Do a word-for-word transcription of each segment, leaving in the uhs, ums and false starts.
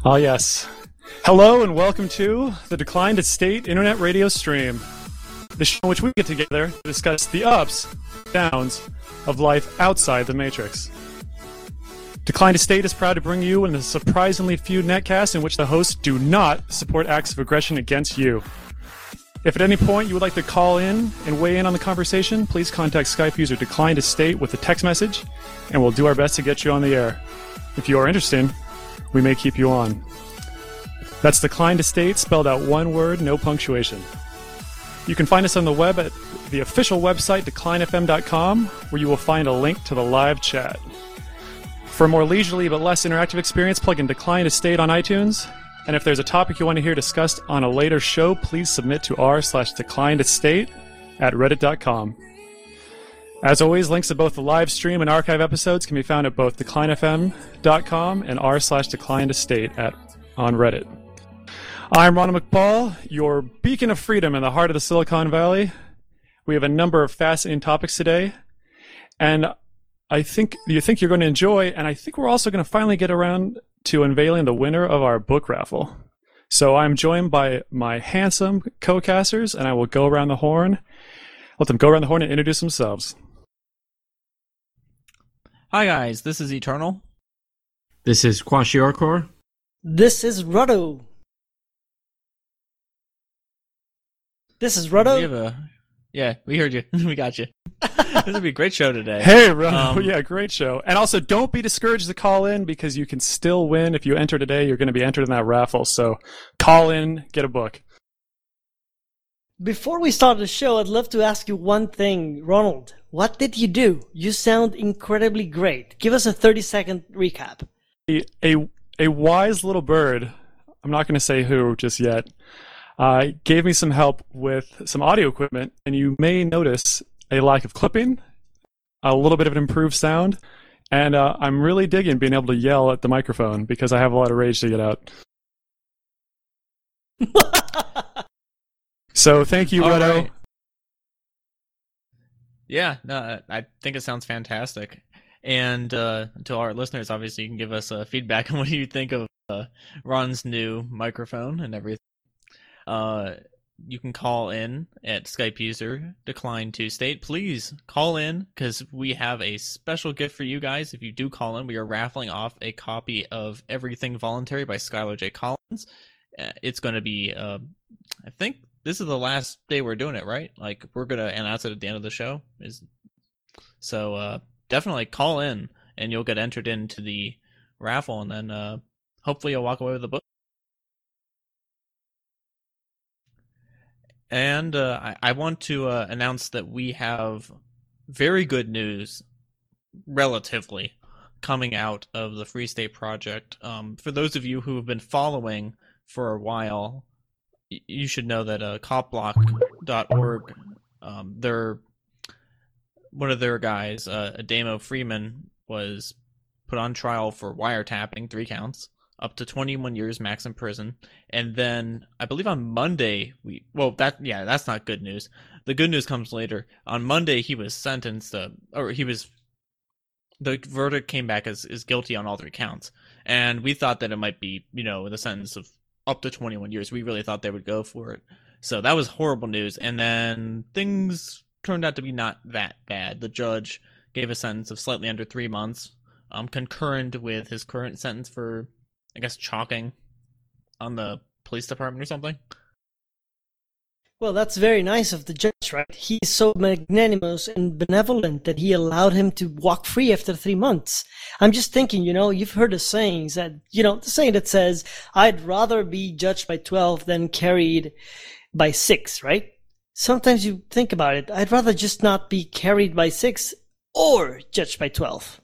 Ah, yes. Hello and welcome to the Declined Estate Internet Radio Stream, the show in which we get together to discuss the ups, downs of life outside the Matrix. Declined Estate is proud to bring you in a surprisingly few netcasts in which the hosts do not support acts of aggression against you. If at any point you would like to call in and weigh in on the conversation, please contact Skype user Declined Estate with a text message, and we'll do our best to get you on the air. If you are interested, we may keep you on. That's Declined Estate, spelled out one word, no punctuation. You can find us on the web at the official website decline f m dot com, where you will find a link to the live chat. For a more leisurely but less interactive experience, plug in Declined Estate on iTunes. And if there's a topic you want to hear discussed on a later show, please submit to r slash declined estate at reddit dot com. As always, links to both the live stream and archive episodes can be found at both decline f m dot com and r slash declined estate at on Reddit. I'm Ronald McPaul, your beacon of freedom in the heart of the Silicon Valley. We have a number of fascinating topics today, and I think you think you're going to enjoy, and I think we're also going to finally get around to unveiling the winner of our book raffle. So I'm joined by my handsome co-casters, and I will go around the horn. Let them go around the horn and introduce themselves. Hi guys, this is Eternal. This is Kwashiorkor. This is Ruddo. This is Ruddo. We have a, yeah, we heard you. We got you. This would be a great show today. Hey, Ruddo. Um, yeah, great show. And also, don't be discouraged to call in, because you can still win. If you enter today, you're going to be entered in that raffle. So call in, get a book. Before we start the show, I'd love to ask you one thing. Ronald, what did you do? You sound incredibly great. Give us a thirty-second recap. A, a, a wise little bird, I'm not going to say who just yet, uh, gave me some help with some audio equipment, and you may notice a lack of clipping, a little bit of an improved sound, and uh, I'm really digging being able to yell at the microphone because I have a lot of rage to get out. So thank you, All Ruddo. right. Yeah, no, I think it sounds fantastic. And uh, to our listeners, obviously, you can give us uh, feedback on what you think of uh, Ron's new microphone and everything. Uh, you can call in at Skype user decline to state. Please call in, because we have a special gift for you guys. If you do call in, we are raffling off a copy of Everything Voluntary by Skylar J. Collins. Uh, it's going to be, uh, I think this is the last day we're doing it, right? Like, we're going to announce it at the end of the show. Is So uh, definitely call in, and you'll get entered into the raffle, and then uh, hopefully you'll walk away with a book. And uh, I, I want to uh, announce that we have very good news, relatively, coming out of the Free State Project. Um, for those of you who have been following for a while, y- you should know that uh, cop block dot org, um, their, one of their guys, uh, Adamo Freeman, was put on trial for wiretapping, three counts, up to twenty-one years max in prison. And then I believe on Monday, we well that yeah that's not good news. The good news comes later. On Monday he was sentenced, uh, or he was the verdict came back as is guilty on all three counts. And we thought that it might be, you know, the sentence of up to twenty-one years. We really thought they would go for it. So that was horrible news. And then things turned out to be not that bad. The judge gave a sentence of slightly under three months, um, concurrent with his current sentence for, I guess, chalking on the police department or something. Well, that's very nice of the judge, right? He's so magnanimous and benevolent that he allowed him to walk free after three months. I'm just thinking, you know, you've heard the sayings that, you know, the saying that says, I'd rather be judged by twelve than carried by six, right? Sometimes you think about it. I'd rather just not be carried by six or judged by twelve.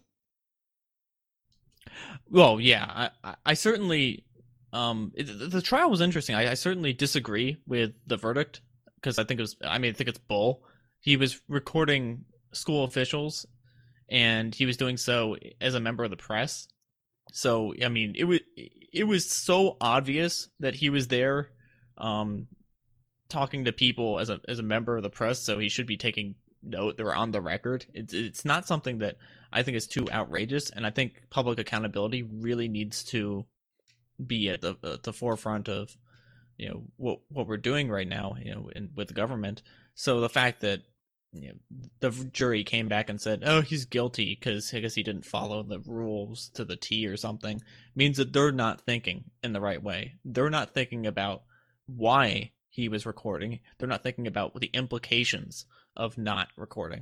Well, yeah, I, I certainly, um, it, the trial was interesting. I, I certainly disagree with the verdict, because I think it was, I mean, I think it's bull. He was recording school officials, and he was doing so as a member of the press. So, I mean, it was, it was so obvious that he was there, um, talking to people as a, as a member of the press. So he should be taking note. They were on the record. It's, it's not something that I think is too outrageous, and I think public accountability really needs to be at the at the forefront of, you know, what what we're doing right now, you know, in, with the government. So the fact that, you know, the jury came back and said, "Oh, he's guilty because I guess he didn't follow the rules to the T or something," means that they're not thinking in the right way. They're not thinking about why he was recording. They're not thinking about the implications of not recording.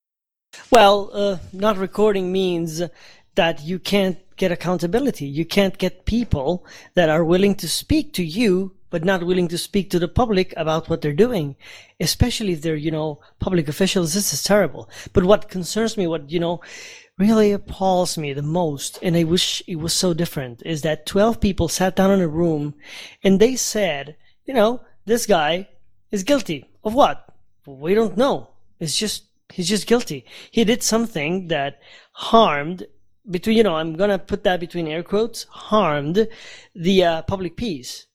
Well, uh, not recording means that you can't get accountability. You can't get people that are willing to speak to you, but not willing to speak to the public about what they're doing, especially if they're, you know, public officials. This is terrible. But what concerns me, what, you know, really appalls me the most, and I wish it was so different, is that twelve people sat down in a room and they said, you know, this guy is guilty of what? We don't know. It's just, he's just guilty. He did something that harmed, between, you know, I'm going to put that between air quotes, harmed the uh, public peace.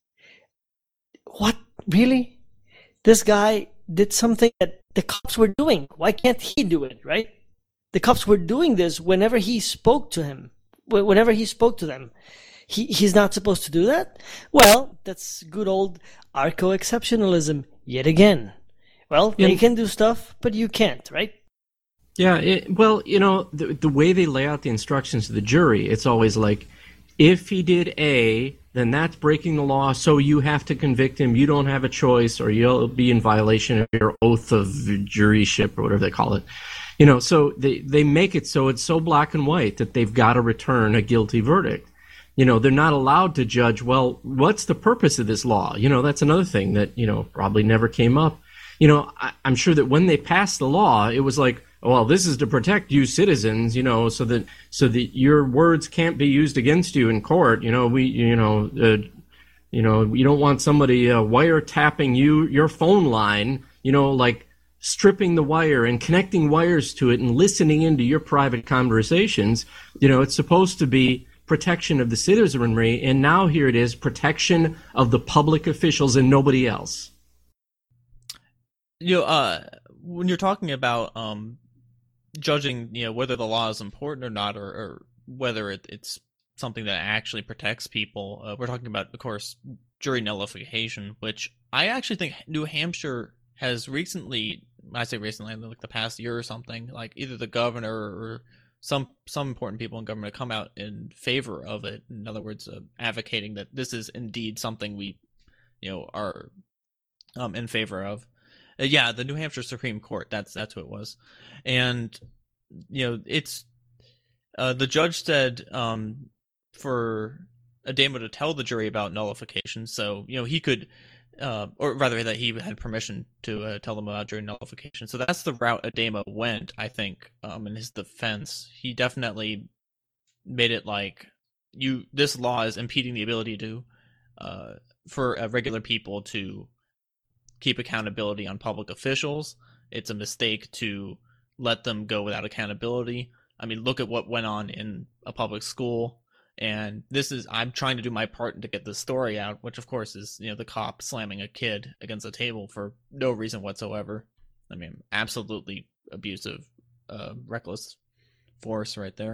What? Really? This guy did something that the cops were doing. Why can't he do it, right? The cops were doing this whenever he spoke to him, whenever he spoke to them. He, he's not supposed to do that? Well, that's good old arco-exceptionalism yet again. Well, yeah. They can do stuff, but you can't, right? Yeah, it, well, you know, the, the way they lay out the instructions to the jury, it's always like, if he did A, then that's breaking the law, so you have to convict him. You don't have a choice, or you'll be in violation of your oath of juryship, or whatever they call it. You know, so they, they make it so it's so black and white that they've got to return a guilty verdict. You know, they're not allowed to judge, well, what's the purpose of this law? You know, that's another thing that, you know, probably never came up. You know, I, I'm sure that when they passed the law, it was like, well, this is to protect you citizens, you know, so that so that your words can't be used against you in court. You know, we, you know, uh, you know, you don't want somebody uh, wiretapping you, your phone line, you know, like stripping the wire and connecting wires to it and listening into your private conversations. You know, it's supposed to be protection of the citizenry, and now here it is, protection of the public officials and nobody else. You know, uh, when you're talking about um, judging, you know, whether the law is important or not, or, or whether it, it's something that actually protects people, uh, we're talking about, of course, jury nullification, which I actually think New Hampshire has recently, I say recently, like the past year or something, like either the governor or some some important people in government come out in favor of it. In other words, uh, advocating that this is indeed something we, you know, are um, in favor of. Uh, yeah, the New Hampshire Supreme Court. That's that's who it was, and you know, it's uh, the judge said um, for Ademo to tell the jury about nullification, so you know he could. Uh, or rather, that he had permission to uh, tell them about jury nullification. So that's the route Ademo went, I think, um, in his defense. He definitely made it like you. This law is impeding the ability to, uh, for uh, regular people to keep accountability on public officials. It's a mistake to let them go without accountability. I mean, look at what went on in a public school. And this is, I'm trying to do my part to get the story out, which of course is, you know, the cop slamming a kid against a table for no reason whatsoever. I mean, absolutely abusive, uh, reckless force right there.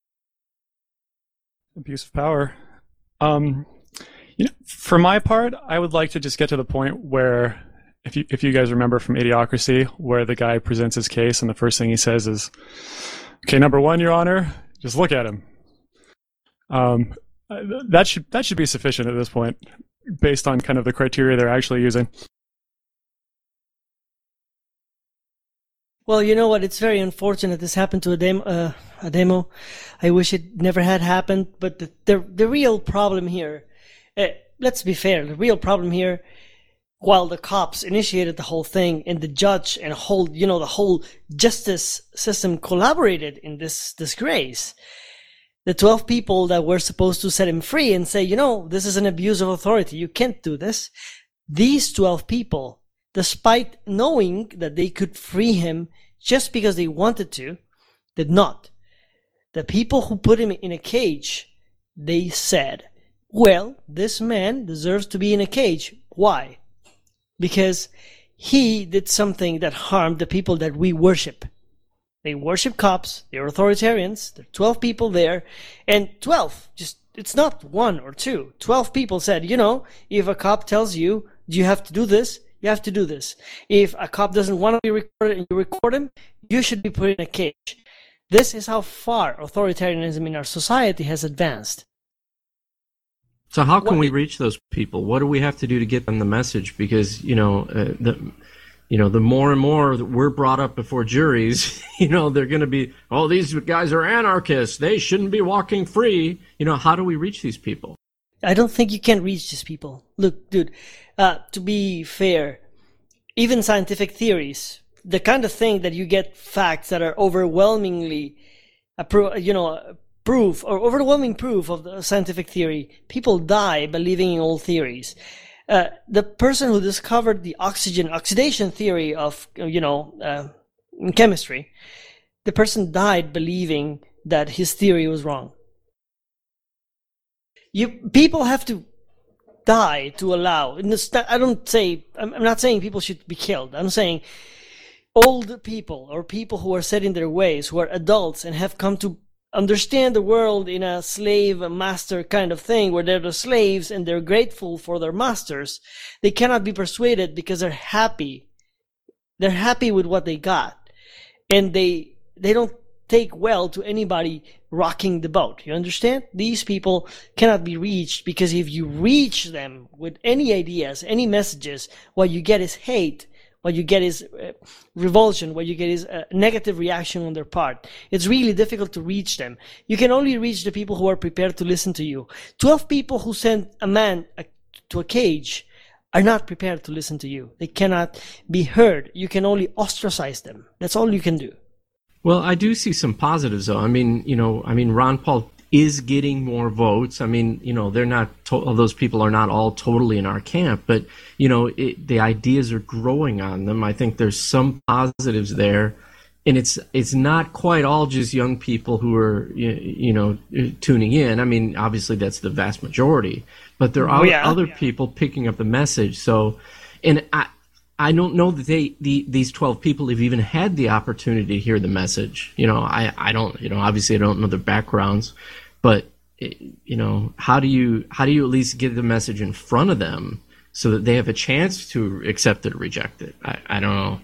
Abuse of power. Um, you know, for my part, I would like to just get to the point where, if you if you guys remember from Idiocracy, where the guy presents his case and the first thing he says is, "Okay, number one, Your Honor, just look at him." Um, that should that should be sufficient at this point, based on kind of the criteria they're actually using. Well, you know what? It's very unfortunate this happened to Ademo. Uh, Ademo. I wish it never had happened. But the the, the real problem here, uh, let's be fair. The real problem here, while the cops initiated the whole thing and the judge and whole, you know, the whole justice system collaborated in this disgrace. The twelve people that were supposed to set him free and say, you know, this is an abuse of authority. You can't do this. These twelve people, despite knowing that they could free him just because they wanted to, did not. The people who put him in a cage, they said, well, this man deserves to be in a cage. Why? Because he did something that harmed the people that we worship. They worship cops. They're authoritarians. There are twelve people there. And twelve, just, it's not one or two. twelve people said, you know, if a cop tells you, you have to do this, you have to do this. If a cop doesn't want to be recorded and you record him, you should be put in a cage. This is how far authoritarianism in our society has advanced. So how can What- we reach those people? What do we have to do to get them the message? Because, you know, uh, the you know, the more and more that we're brought up before juries, you know, they're going to be, oh, these guys are anarchists. They shouldn't be walking free. You know, how do we reach these people? I don't think you can reach these people. Look, dude, uh, to be fair, even scientific theories, the kind of thing that you get facts that are overwhelmingly, appro- you know, proof or overwhelming proof of the scientific theory, people die believing in old theories. Uh, the person who discovered the oxygen oxidation theory of, you know, uh, in chemistry, the person died believing that his theory was wrong. You people have to die to allow. In this, I don't say. I'm I'm not saying people should be killed. I'm saying old people or people who are set in their ways, who are adults and have come to understand the world in a slave master kind of thing, where they're the slaves and they're grateful for their masters. They cannot be persuaded because they're happy. They're happy with what they got, and they they don't take well to anybody rocking the boat. You understand? These people cannot be reached, because if you reach them with any ideas, any messages, what you get is hate. What you get is uh, revulsion. What you get is a negative reaction on their part. It's really difficult to reach them. You can only reach the people who are prepared to listen to you. Twelve people who sent a man uh, to a cage are not prepared to listen to you. They cannot be heard. You can only ostracize them. That's all you can do. Well, I do see some positives, though. I mean, you know, I mean, Ron Paul is getting more votes. I mean, you know, they're not, to- those people are not all totally in our camp, but, you know, it, the ideas are growing on them. I think there's some positives there. And it's it's not quite all just young people who are, you, you know, tuning in. I mean, obviously that's the vast majority, but there are Oh, yeah. other people picking up the message. So, and I, I don't know that they the, these twelve people have even had the opportunity to hear the message. You know, I, I don't, you know, obviously I don't know their backgrounds, but, you know, how do you how do you at least get the message in front of them so that they have a chance to accept it or reject it? I, I don't know.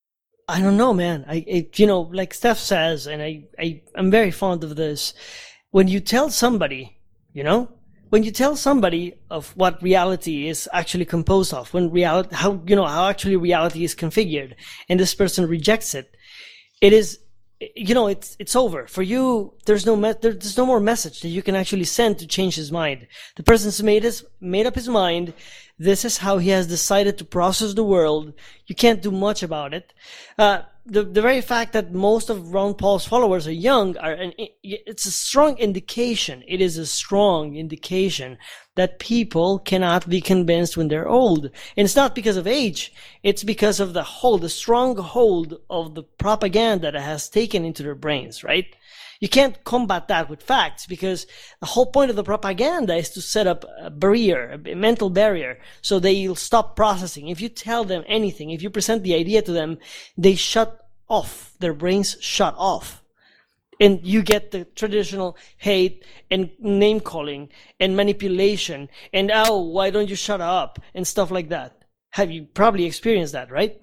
I don't know, man. I, I you know, like Steph says, and I, I, I'm very fond of this. When you tell somebody, you know, when you tell somebody of what reality is actually composed of, when reality, how, you know, how actually reality is configured, and this person rejects it, it is, you know, it's, it's over. For you, there's no, me- there's no more message that you can actually send to change his mind. The person's made his, made up his mind. This is how he has decided to process the world. You can't do much about it. Uh, the, the very fact that most of Ron Paul's followers are young are an, it's a strong indication. It is a strong indication that people cannot be convinced when they're old. And it's not because of age. It's because of the hold, the strong hold of the propaganda that has taken into their brains, right? You can't combat that with facts, because the whole point of the propaganda is to set up a barrier, a mental barrier, so they'll stop processing. If you tell them anything, if you present the idea to them, they shut off. Their brains shut off. And you get the traditional hate and name calling and manipulation and, oh, why don't you shut up, and stuff like that. Have you probably experienced that, right?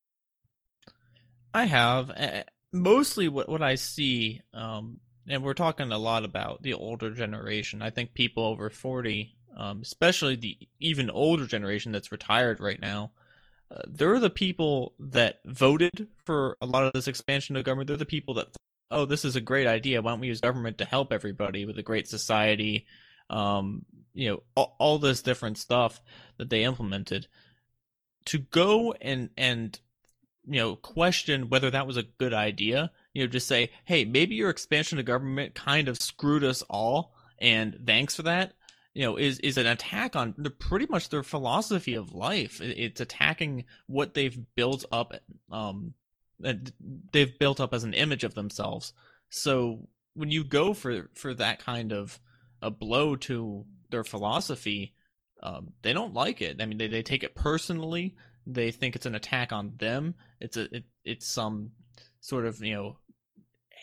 I have. Uh, Mostly what, what I see, um, and we're talking a lot about the older generation. I think people over forty, um, especially the even older generation that's retired right now, uh, they're the people that voted for a lot of this expansion of government. They're the people that, oh, this is a great idea. Why don't we use government to help everybody with a great society? Um, you know, all, all this different stuff that they implemented. To go and and you know, question whether that was a good idea, you know, just say, hey, maybe your expansion of government kind of screwed us all, and thanks for that, you know, is, is an attack on the, pretty much their philosophy of life. It's attacking what they've built up, um, they've built up as an image of themselves. So when you go for, for that kind of a blow to their philosophy, um, they don't like it. I mean, they, they take it personally. They think it's an attack on them. It's a it, it's some sort of, you know,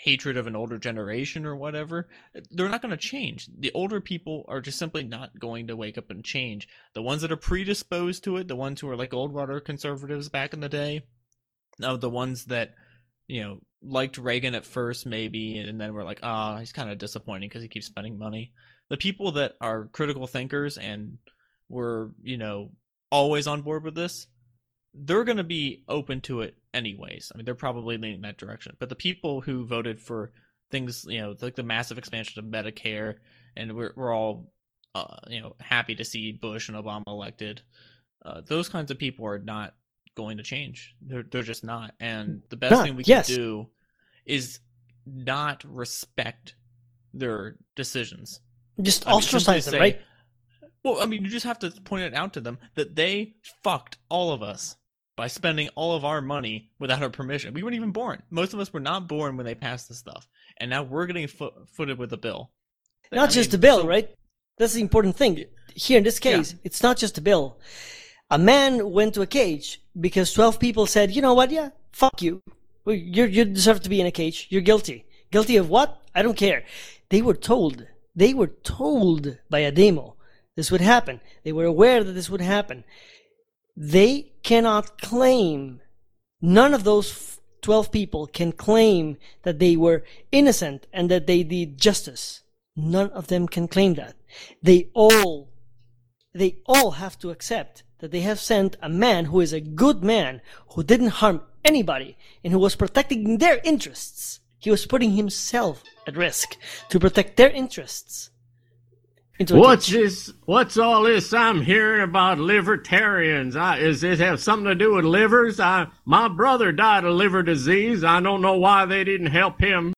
hatred of an older generation or whatever, they're not going to change. The older people are just simply not going to wake up and change. The ones that are predisposed to it, the ones who are like old water conservatives back in the day, uh, the ones that, you know, liked Reagan at first maybe, and then were like, ah, oh, he's kind of disappointing because he keeps spending money. The people that are critical thinkers and were, you know, always on board with this, they're going to be open to it anyways. I mean, they're probably leaning that direction. But the people who voted for things, you know, like the massive expansion of Medicare, and we're we're all, uh, you know, happy to see Bush and Obama elected. Uh, those kinds of people are not going to change. They're they're just not. And the best Not, thing we yes. can do is not respect their decisions. Just I mean, simply ostracize them, say- right? Well, I mean, you just have to point it out to them that they fucked all of us by spending all of our money without our permission. We weren't even born. Most of us were not born when they passed this stuff. And now we're getting foot, footed with a bill. Not I just mean, the bill, so- right? That's the important thing. Here in this case, it's not just a bill. A man went to a cage because twelve people said, you know what, yeah, fuck you. You you deserve to be in a cage. You're guilty. Guilty of what? I don't care. They were told. They were told by a demo this would happen. They were aware that this would happen. They cannot claim, none of those twelve people can claim that they were innocent and that they did justice. None of them can claim that. They all, they all have to accept that they have sent a man who is a good man, who didn't harm anybody, and who was protecting their interests. He was putting himself at risk to protect their interests. Into a What's cage. this? What's all this I'm hearing about libertarians? I, is it have something to do with livers? I, my brother died of liver disease. I don't know why they didn't help him.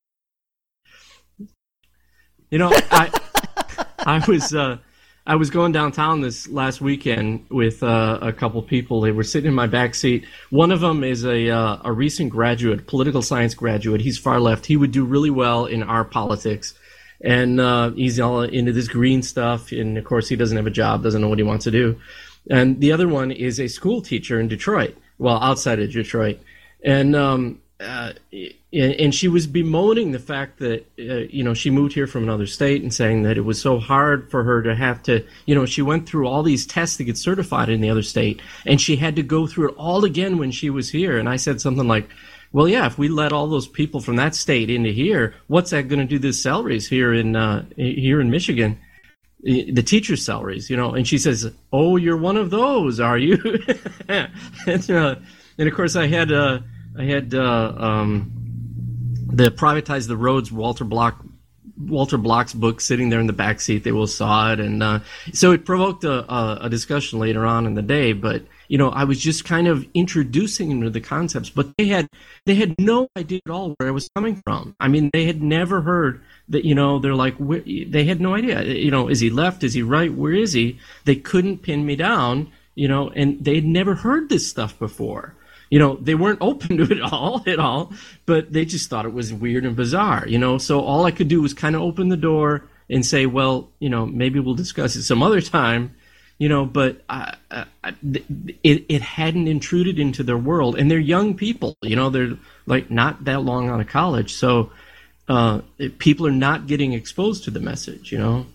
You know, I I was uh, I was going downtown this last weekend with uh, a couple people. They were sitting in my back seat. One of them is a uh, a recent graduate, political science graduate. He's far left. He would do really well in our politics. And uh, he's all into this green stuff. And, of course, he doesn't have a job, doesn't know what he wants to do. And the other one is a school teacher in Detroit, well, outside of Detroit. And um, uh, and she was bemoaning the fact that, uh, you know, she moved here from another state and saying that it was so hard for her to have to, you know, she went through all these tests to get certified in the other state. And she had to go through it all again when she was here. And I said something like, well, yeah, if we let all those people from that state into here, what's that going to do to the salaries here in uh, here in Michigan, the teachers' salaries, you know? And she says, "Oh, you're one of those, are you?" and, uh, and of course, I had uh, I had uh, um, the Privatize the Roads Walter Block Walter Block's book sitting there in the back seat. They all saw it, and uh, so it provoked a, a, a discussion later on in the day. But you know, I was just kind of introducing them to the concepts, but they had they had no idea at all where I was coming from. I mean, they had never heard that. You know, they're like, where, they had no idea. You know, is he left? Is he right? Where is he? They couldn't pin me down. You know, and they had never heard this stuff before. You know, they weren't open to it all at all, but they just thought it was weird and bizarre. You know, so all I could do was kind of open the door and say, well, you know, maybe we'll discuss it some other time. You know, but I, I, it it hadn't intruded into their world, and they're young people. You know, they're like not that long out of college, so uh, people are not getting exposed to the message. You know.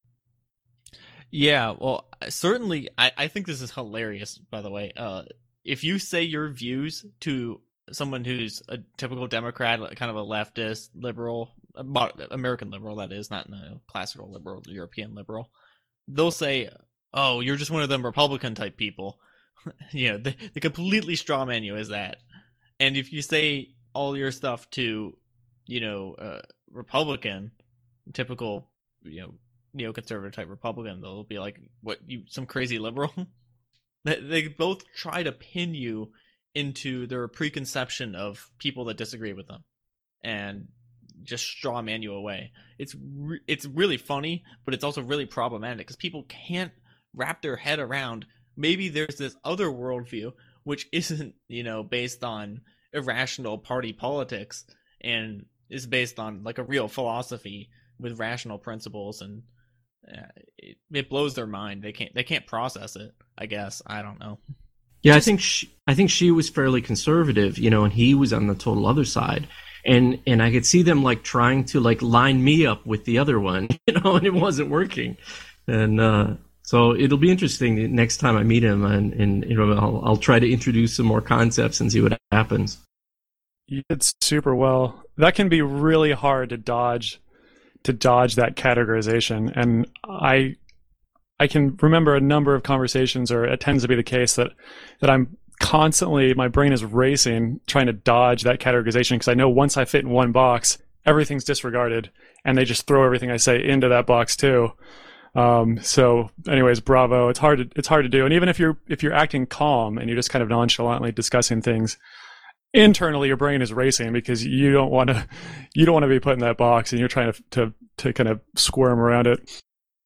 Yeah, well, certainly, I, I think this is hilarious. By the way, uh, if you say your views to someone who's a typical Democrat, kind of a leftist, liberal, American liberal, that is, not a classical liberal, European liberal, they'll say, "Oh, you're just one of them Republican type people." You know, they, they completely straw man you as that. And if you say all your stuff to, you know, uh, Republican, typical, you know, neoconservative type Republican, they'll be like, "What, you some crazy liberal?" they, they both try to pin you into their preconception of people that disagree with them, and just straw man you away. It's re- it's really funny, but it's also really problematic because people can't wrap their head around maybe there's this other worldview which isn't, you know, based on irrational party politics and is based on like a real philosophy with rational principles, and uh, it, it blows their mind. They can't they can't process it, I guess. I don't know. Yeah, I think she, I think she was fairly conservative, you know, and he was on the total other side. and and I could see them like trying to like line me up with the other one, you know, and it wasn't working. And uh, so it'll be interesting next time I meet him, and, and you know, I'll, I'll try to introduce some more concepts and see what happens. You did super well. That can be really hard to dodge, to dodge that categorization. And I, I can remember a number of conversations, or it tends to be the case that, that I'm constantly, my brain is racing, trying to dodge that categorization, because I know once I fit in one box, everything's disregarded, and they just throw everything I say into that box too. Um, so anyways, bravo. It's hard to, it's hard to do. And even if you're, if you're acting calm and you're just kind of nonchalantly discussing things, internally your brain is racing, because you don't want to, you don't want to be put in that box, and you're trying to, to, to kind of squirm around it.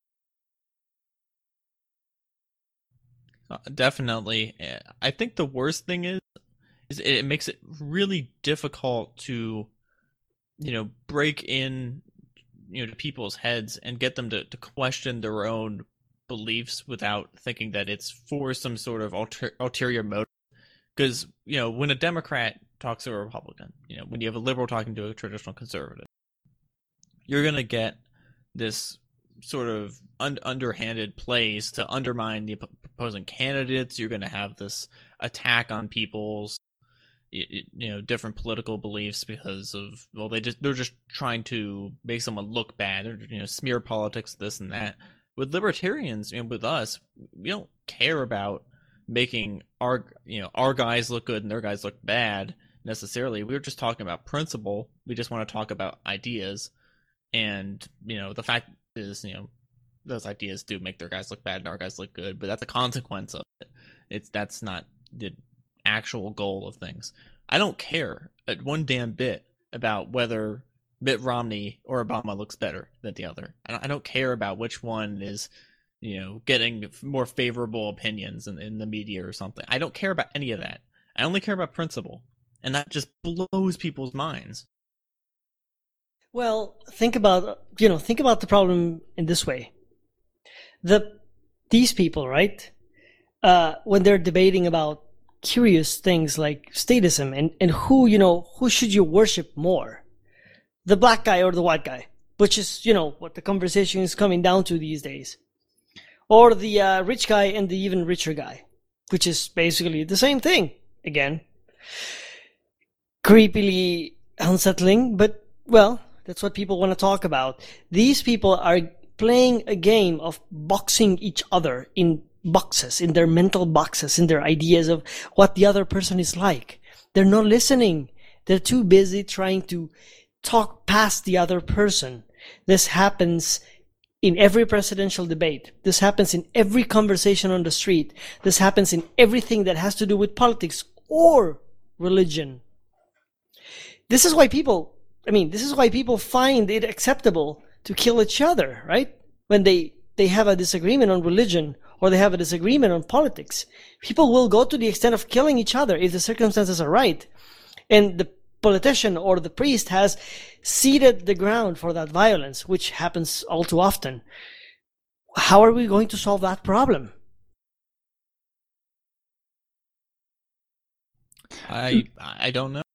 Uh, definitely. I think the worst thing is, is it makes it really difficult to, you know, break in, you know, to people's heads and get them to, to question their own beliefs without thinking that it's for some sort of ulter, ulterior motive. Because, you know, when a Democrat talks to a Republican, you know, when you have a liberal talking to a traditional conservative, you're going to get this sort of un- underhanded plays to undermine the opposing candidates. You're going to have this attack on people's, you know, different political beliefs because of, well, they just, they're just trying to make someone look bad, or, you know, smear politics, this and that. With libertarians, you know, with us, we don't care about making our, you know, our guys look good and their guys look bad necessarily. We're just talking about principle. We just want to talk about ideas. And, you know, the fact is, you know, those ideas do make their guys look bad and our guys look good, but that's a consequence of it. It's, that's not the actual goal of things. I don't care at one damn bit about whether Mitt Romney or Obama looks better than the other. I don't care about which one is, you know, getting more favorable opinions in, in the media or something. I don't care about any of that. I only care about principle. And that just blows people's minds. Well, think about, you know, think about the problem in this way. The, these people, right, uh, when they're debating about curious things like statism and, and who, you know, who should you worship more? The black guy or the white guy? Which is, you know, what the conversation is coming down to these days. Or the uh, rich guy and the even richer guy, which is basically the same thing. Again, creepily unsettling, but, well, that's what people want to talk about. These people are playing a game of boxing each other in boxes, in their mental boxes, in their ideas of what the other person is like. They're not listening. They're too busy trying to talk past the other person. This happens in every presidential debate. This happens in every conversation on the street. This happens in everything that has to do with politics or religion. This is why people, I mean, this is why people find it acceptable to kill each other, right? When they, they have a disagreement on religion or they have a disagreement on politics. People will go to the extent of killing each other if the circumstances are right. And the politician or the priest has seeded the ground for that violence, which happens all too often. How are we going to solve that problem? I I don't know.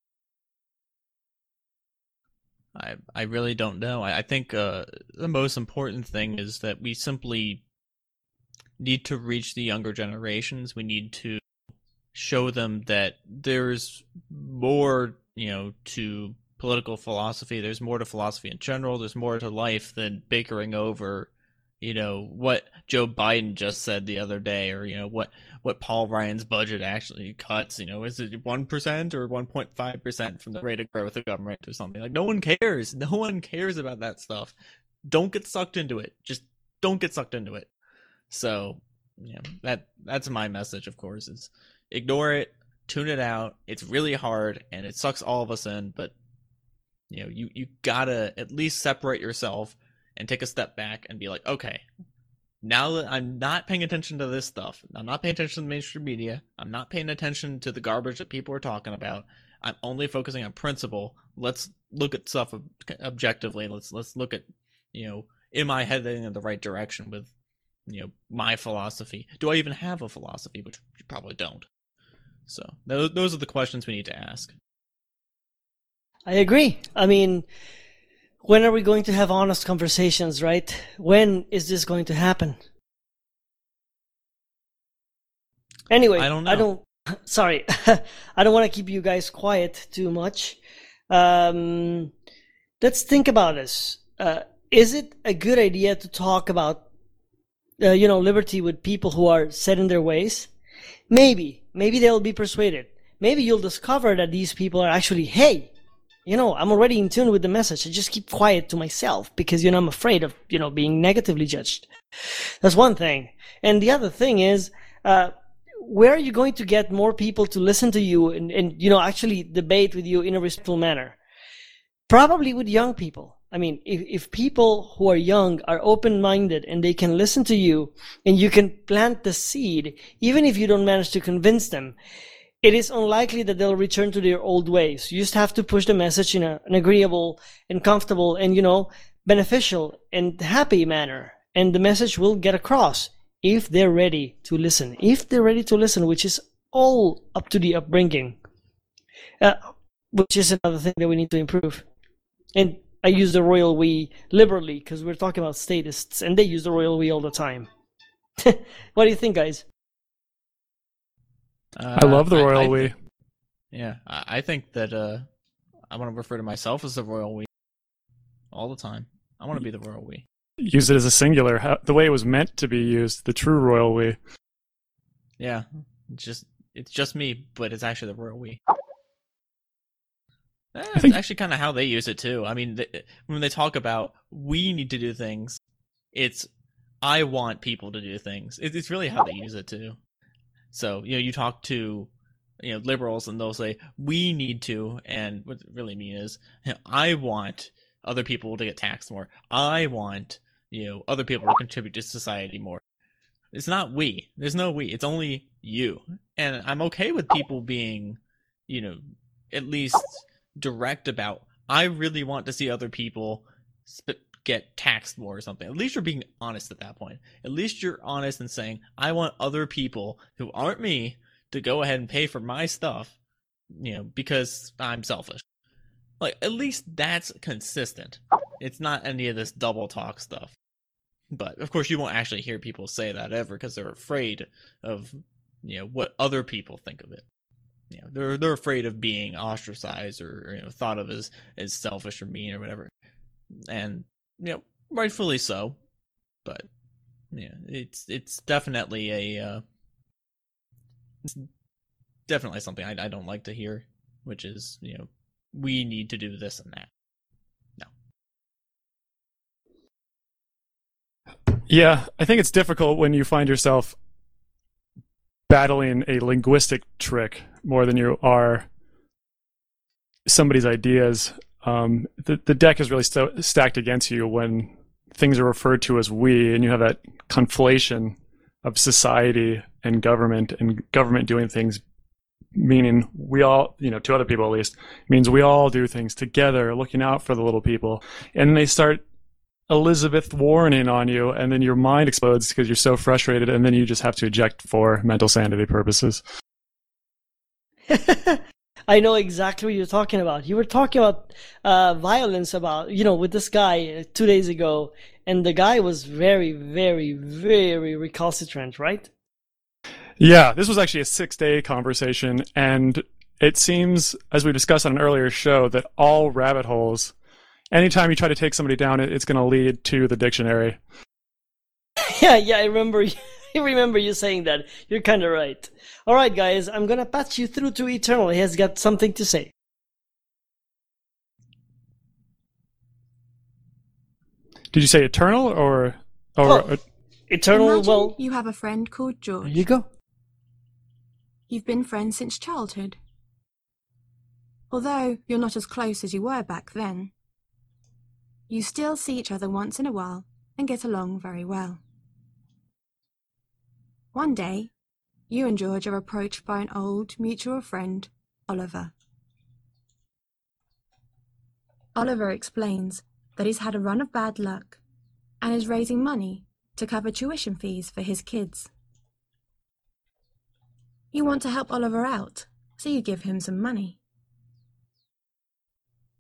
I I really don't know. I, I think uh, the most important thing is that we simply need to reach the younger generations. We need to show them that there's more, you know, to political philosophy. There's more to philosophy in general. There's more to life than bickering over, you know, what Joe Biden just said the other day, or, you know, what, what Paul Ryan's budget actually cuts. You know, is it one percent or one point five percent from the rate of growth of government or something? Like, no one cares. No one cares about that stuff. Don't get sucked into it. Just don't get sucked into it. So, yeah, that that's my message, of course, is ignore it, tune it out. It's really hard and it sucks all of us in, but you know, you, you gotta at least separate yourself and take a step back and be like, okay, now that I'm not paying attention to this stuff, I'm not paying attention to the mainstream media, I'm not paying attention to the garbage that people are talking about, I'm only focusing on principle. Let's look at stuff objectively. Let's let's look at, you know, am I heading in the right direction with, you know, my philosophy? Do I even have a philosophy? Which you probably don't. So those those are the questions we need to ask. I agree. I mean, when are we going to have honest conversations, right? When is this going to happen? Anyway, I don't know. I don't. Sorry, I don't want to keep you guys quiet too much. Um, let's think about this. Uh, is it a good idea to talk about, uh, you know, liberty with people who are set in their ways? Maybe, maybe they'll be persuaded. Maybe you'll discover that these people are actually, hey, you know, I'm already in tune with the message. I just keep quiet to myself because, you know, I'm afraid of, you know, being negatively judged. That's one thing. And the other thing is, uh, where are you going to get more people to listen to you and, and, you know, actually debate with you in a respectful manner? Probably with young people. I mean, if, if people who are young are open-minded and they can listen to you and you can plant the seed, even if you don't manage to convince them, it is unlikely that they'll return to their old ways. You just have to push the message in a, an agreeable and comfortable and, you know, beneficial and happy manner. And the message will get across if they're ready to listen. If they're ready to listen, which is all up to the upbringing, uh, which is another thing that we need to improve. And I use the royal we liberally because we're talking about statists, and they use the royal we all the time. What do you think, guys? Uh, I love the royal I, I, we. Yeah, I, I think that uh, I want to refer to myself as the royal we all the time. I want to be the royal we. Use it as a singular, how, the way it was meant to be used, the true royal we. Yeah, it's just it's just me, but it's actually the royal we. Eh, it's think- actually kind of how they use it too. I mean, th- when they talk about we need to do things, it's I want people to do things. It, it's really how they use it too. So, you know, you talk to, you know, liberals and they'll say, we need to, and what they really mean is, you know, I want other people to get taxed more. I want, you know, other people to contribute to society more. It's not we. There's no we. It's only you. And I'm okay with people being, you know, at least direct about, I really want to see other people sp- get taxed more or something. At least you're being honest at that point. At least you're honest and saying, I want other people who aren't me to go ahead and pay for my stuff, you know, because I'm selfish. Like, at least that's consistent. It's not any of this double talk stuff. But, of course, you won't actually hear people say that ever because they're afraid of, you know, what other people think of it. You know, they're they're afraid of being ostracized or, or you know, thought of as, as selfish or mean or whatever. And, you know, rightfully so. But, yeah, it's it's definitely a uh, it's definitely something I, I don't like to hear, which is, you know, we need to do this and that. No. Yeah, I think it's difficult when you find yourself battling a linguistic trick more than you are somebody's ideas. Um, the, the deck is really st- stacked against you when things are referred to as we, and you have that conflation of society and government, and government doing things, meaning we all, you know, to other people at least, means we all do things together, looking out for the little people. And they start Elizabeth Warrening on you, and then your mind explodes because you're so frustrated, and then you just have to eject for mental sanity purposes. I know exactly what you're talking about. You were talking about uh, violence about, you know, with this guy two days ago, and the guy was very, very, very recalcitrant, right? Yeah, this was actually a six-day conversation, and it seems, as we discussed on an earlier show, that all rabbit holes, anytime you try to take somebody down, it's going to lead to the dictionary. Yeah, yeah, I remember. I remember you saying that. You're kind of right. All right, guys, I'm gonna patch you through to Eternal. He has got something to say. Did you say eternal or or Oh, uh, Eternal? Imagine Well, you have a friend called there George. you go. You've been friends since childhood. Although you're not as close as you were back then, you still see each other once in a while and get along very well. One day, you and George are approached by an old mutual friend, Oliver. Oliver explains that he's had a run of bad luck and is raising money to cover tuition fees for his kids. You want to help Oliver out, so you give him some money.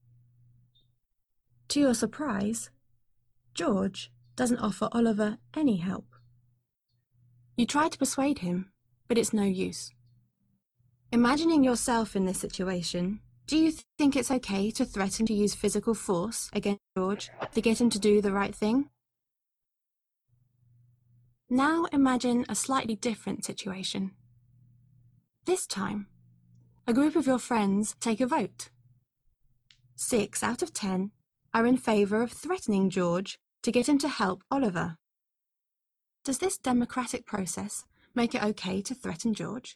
To your surprise, George doesn't offer Oliver any help. You try to persuade him, but it's no use. Imagining yourself in this situation, do you think it's okay to threaten to use physical force against George to get him to do the right thing? Now imagine a slightly different situation. This time, a group of your friends take a vote. Six out of ten are in favour of threatening George to get him to help Oliver. Does this democratic process make it okay to threaten George?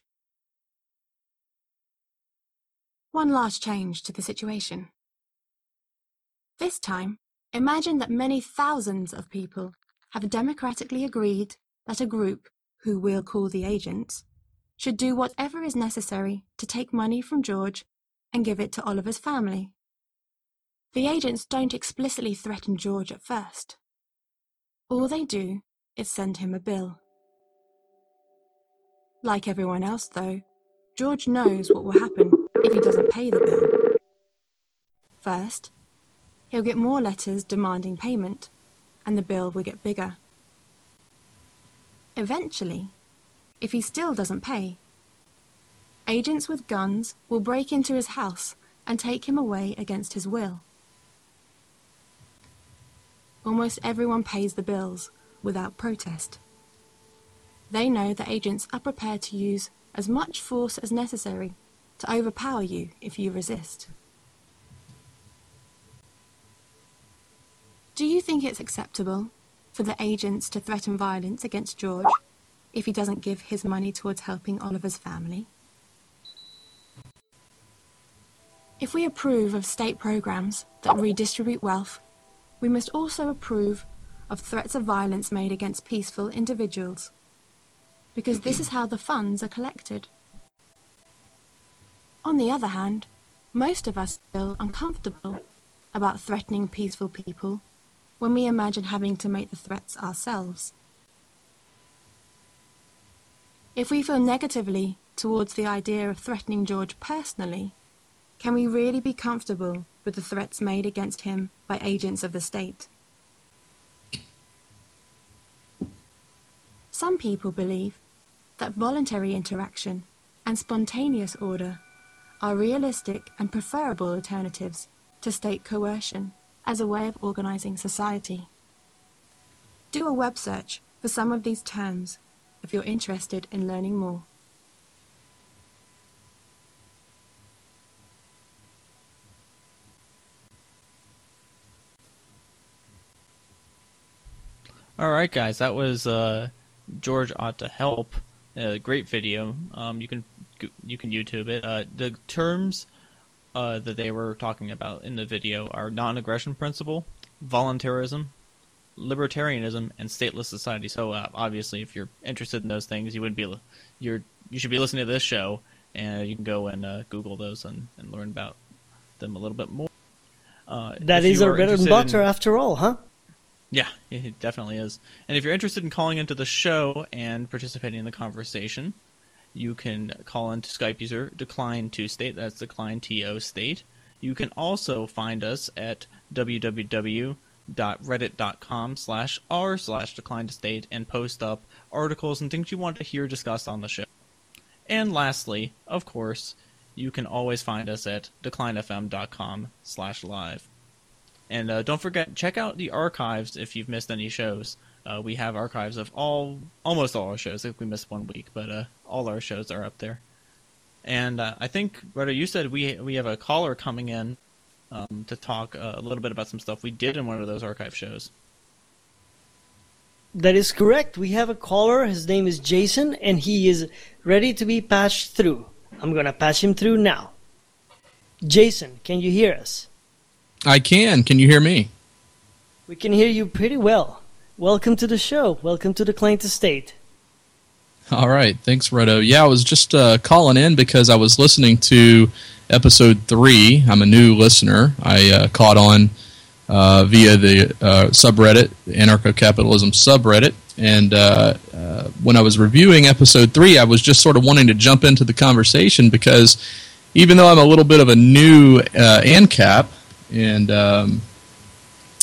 One last change to the situation. This time, imagine that many thousands of people have democratically agreed that a group, who we'll call the agents, should do whatever is necessary to take money from George and give it to Oliver's family. The agents don't explicitly threaten George at first. All they do is send him a bill. Like everyone else, though, George knows what will happen if he doesn't pay the bill. First, he'll get more letters demanding payment, and the bill will get bigger. Eventually, if he still doesn't pay, agents with guns will break into his house and take him away against his will. Almost everyone pays the bills without protest. They know that agents are prepared to use as much force as necessary to overpower you if you resist. Do you think it's acceptable for the agents to threaten violence against George if he doesn't give his money towards helping Oliver's family? If we approve of state programs that redistribute wealth, we must also approve of threats of violence made against peaceful individuals, because this is how the funds are collected. On the other hand, most of us feel uncomfortable about threatening peaceful people when we imagine having to make the threats ourselves. If we feel negatively towards the idea of threatening George personally, can we really be comfortable with the threats made against him by agents of the state? Some people believe that voluntary interaction and spontaneous order are realistic and preferable alternatives to state coercion as a way of organizing society. Do a web search for some of these terms if you're interested in learning more. All right, guys, that was uh, George Ought to Help. A great video. Um, you can you can YouTube it. Uh, the terms uh, that they were talking about in the video are non-aggression principle, voluntarism, libertarianism, and stateless society. So uh, obviously, if you're interested in those things, you would be you're you should be listening to this show, and you can go and uh, Google those and, and learn about them a little bit more. Uh, that is our bread and butter, in, after all, huh? Yeah, it definitely is. And if you're interested in calling into the show and participating in the conversation, you can call into Skype user Decline to State. That's Decline T O State. You can also find us at www.reddit.com slash r slash decline to state and post up articles and things you want to hear discussed on the show. And lastly, of course, you can always find us at declinefm.com slash live. And uh, don't forget, check out the archives if you've missed any shows. Uh, we have archives of all, almost all our shows. I think we missed one week, but uh, all our shows are up there. And uh, I think, Rhoda, you said we we have a caller coming in um, to talk uh, a little bit about some stuff we did in one of those archive shows. That is correct. We have a caller. His name is Jason, and he is ready to be patched through. I'm going to patch him through now. Jason, can you hear us? I can. Can you hear me? We can hear you pretty well. Welcome to the show. Welcome to Decline to State. All right. Thanks, Roto. Yeah, I was just uh, calling in because I was listening to episode three. I'm a new listener. I uh, caught on uh, via the uh, subreddit, the anarcho-capitalism subreddit. And uh, uh, when I was reviewing episode three, I was just sort of wanting to jump into the conversation because even though I'm a little bit of a new uh, ANCAP, and um,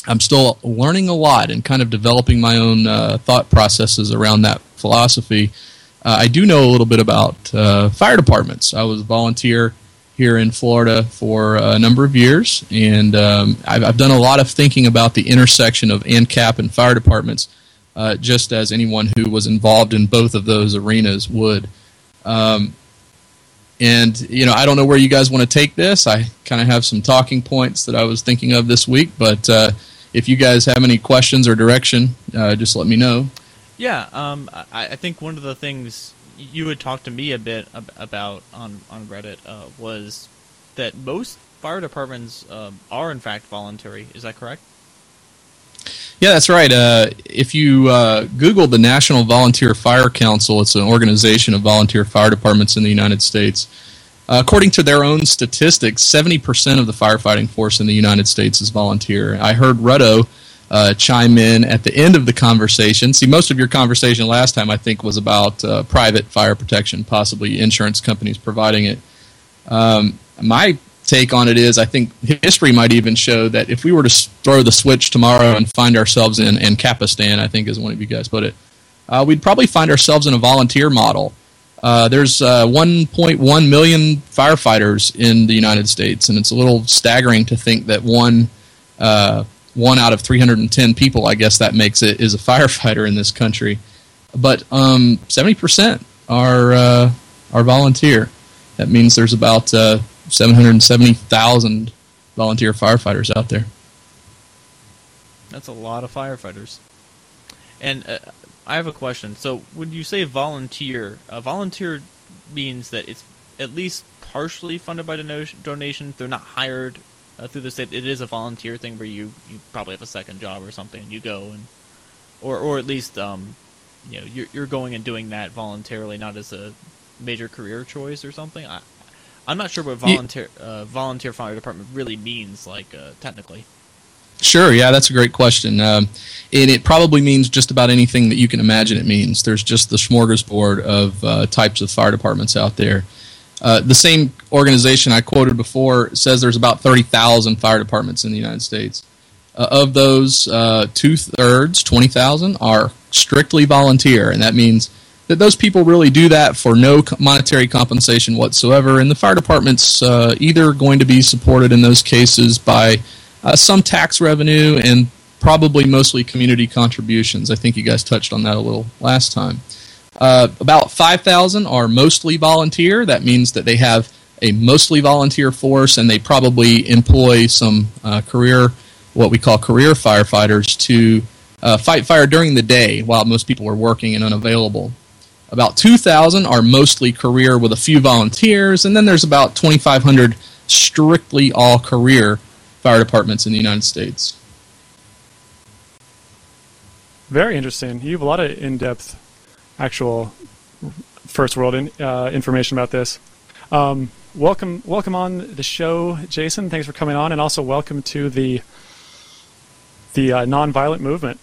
I'm still learning a lot and kind of developing my own uh, thought processes around that philosophy. Uh, I do know a little bit about uh, fire departments. I was a volunteer here in Florida for a number of years, and um, I've, I've done a lot of thinking about the intersection of ANCAP and fire departments, uh, just as anyone who was involved in both of those arenas would. Um, and, you know, I don't know where you guys want to take this. I kind of have some talking points that I was thinking of this week, but uh, if you guys have any questions or direction, uh, just let me know. Yeah, um, I, I think one of the things you had talked to me a bit ab- about on, on Reddit uh, was that most fire departments um, are in fact voluntary. Is that correct? Yeah, that's right. Uh, if you uh, Google the National Volunteer Fire Council, it's an organization of volunteer fire departments in the United States. Uh, according to their own statistics, seventy percent of the firefighting force in the United States is volunteer. I heard Redo uh, chime in at the end of the conversation. See, most of your conversation last time, I think, was about uh, private fire protection, possibly insurance companies providing it. Um, my take on it is, I think history might even show that if we were to throw the switch tomorrow and find ourselves in Ancapistan, I think is one of you guys put it, uh, we'd probably find ourselves in a volunteer model. Uh, there's uh, one point one million firefighters in the United States, and it's a little staggering to think that one uh, one out of three hundred ten people, I guess that makes it, is a firefighter in this country. But um, seventy percent are uh, are volunteer. That means there's about uh, seven hundred seventy thousand volunteer firefighters out there. That's a lot of firefighters. And uh, I have a question. So when you say volunteer, uh, volunteer means that it's at least partially funded by donation, donations. They're not hired uh, through the state. It is a volunteer thing where you, you probably have a second job or something, and you go and, or or at least um, you know, you're you're going and doing that voluntarily, not as a major career choice or something. I, I'm not sure what volunteer uh, volunteer fire department really means, like uh, technically. Sure, yeah, that's a great question. Um, and it probably means just about anything that you can imagine it means. There's just the smorgasbord of uh, types of fire departments out there. Uh, the same organization I quoted before says there's about thirty thousand fire departments in the United States. Uh, of those, uh, two-thirds, twenty thousand, are strictly volunteer, and that means that those people really do that for no monetary compensation whatsoever, and the fire department's uh, either going to be supported in those cases by uh, some tax revenue and probably mostly community contributions. I think you guys touched on that a little last time. Uh, about five thousand are mostly volunteer. That means that they have a mostly volunteer force, and they probably employ some uh, career, what we call career firefighters, to uh, fight fire during the day while most people are working and unavailable. About two thousand are mostly career with a few volunteers, and then there's about twenty-five hundred strictly all-career fire departments in the United States. Very interesting. You have a lot of in-depth, actual first-world in, uh, information about this. Um, welcome, welcome on the show, Jason. Thanks for coming on, and also welcome to the the uh, nonviolent movement.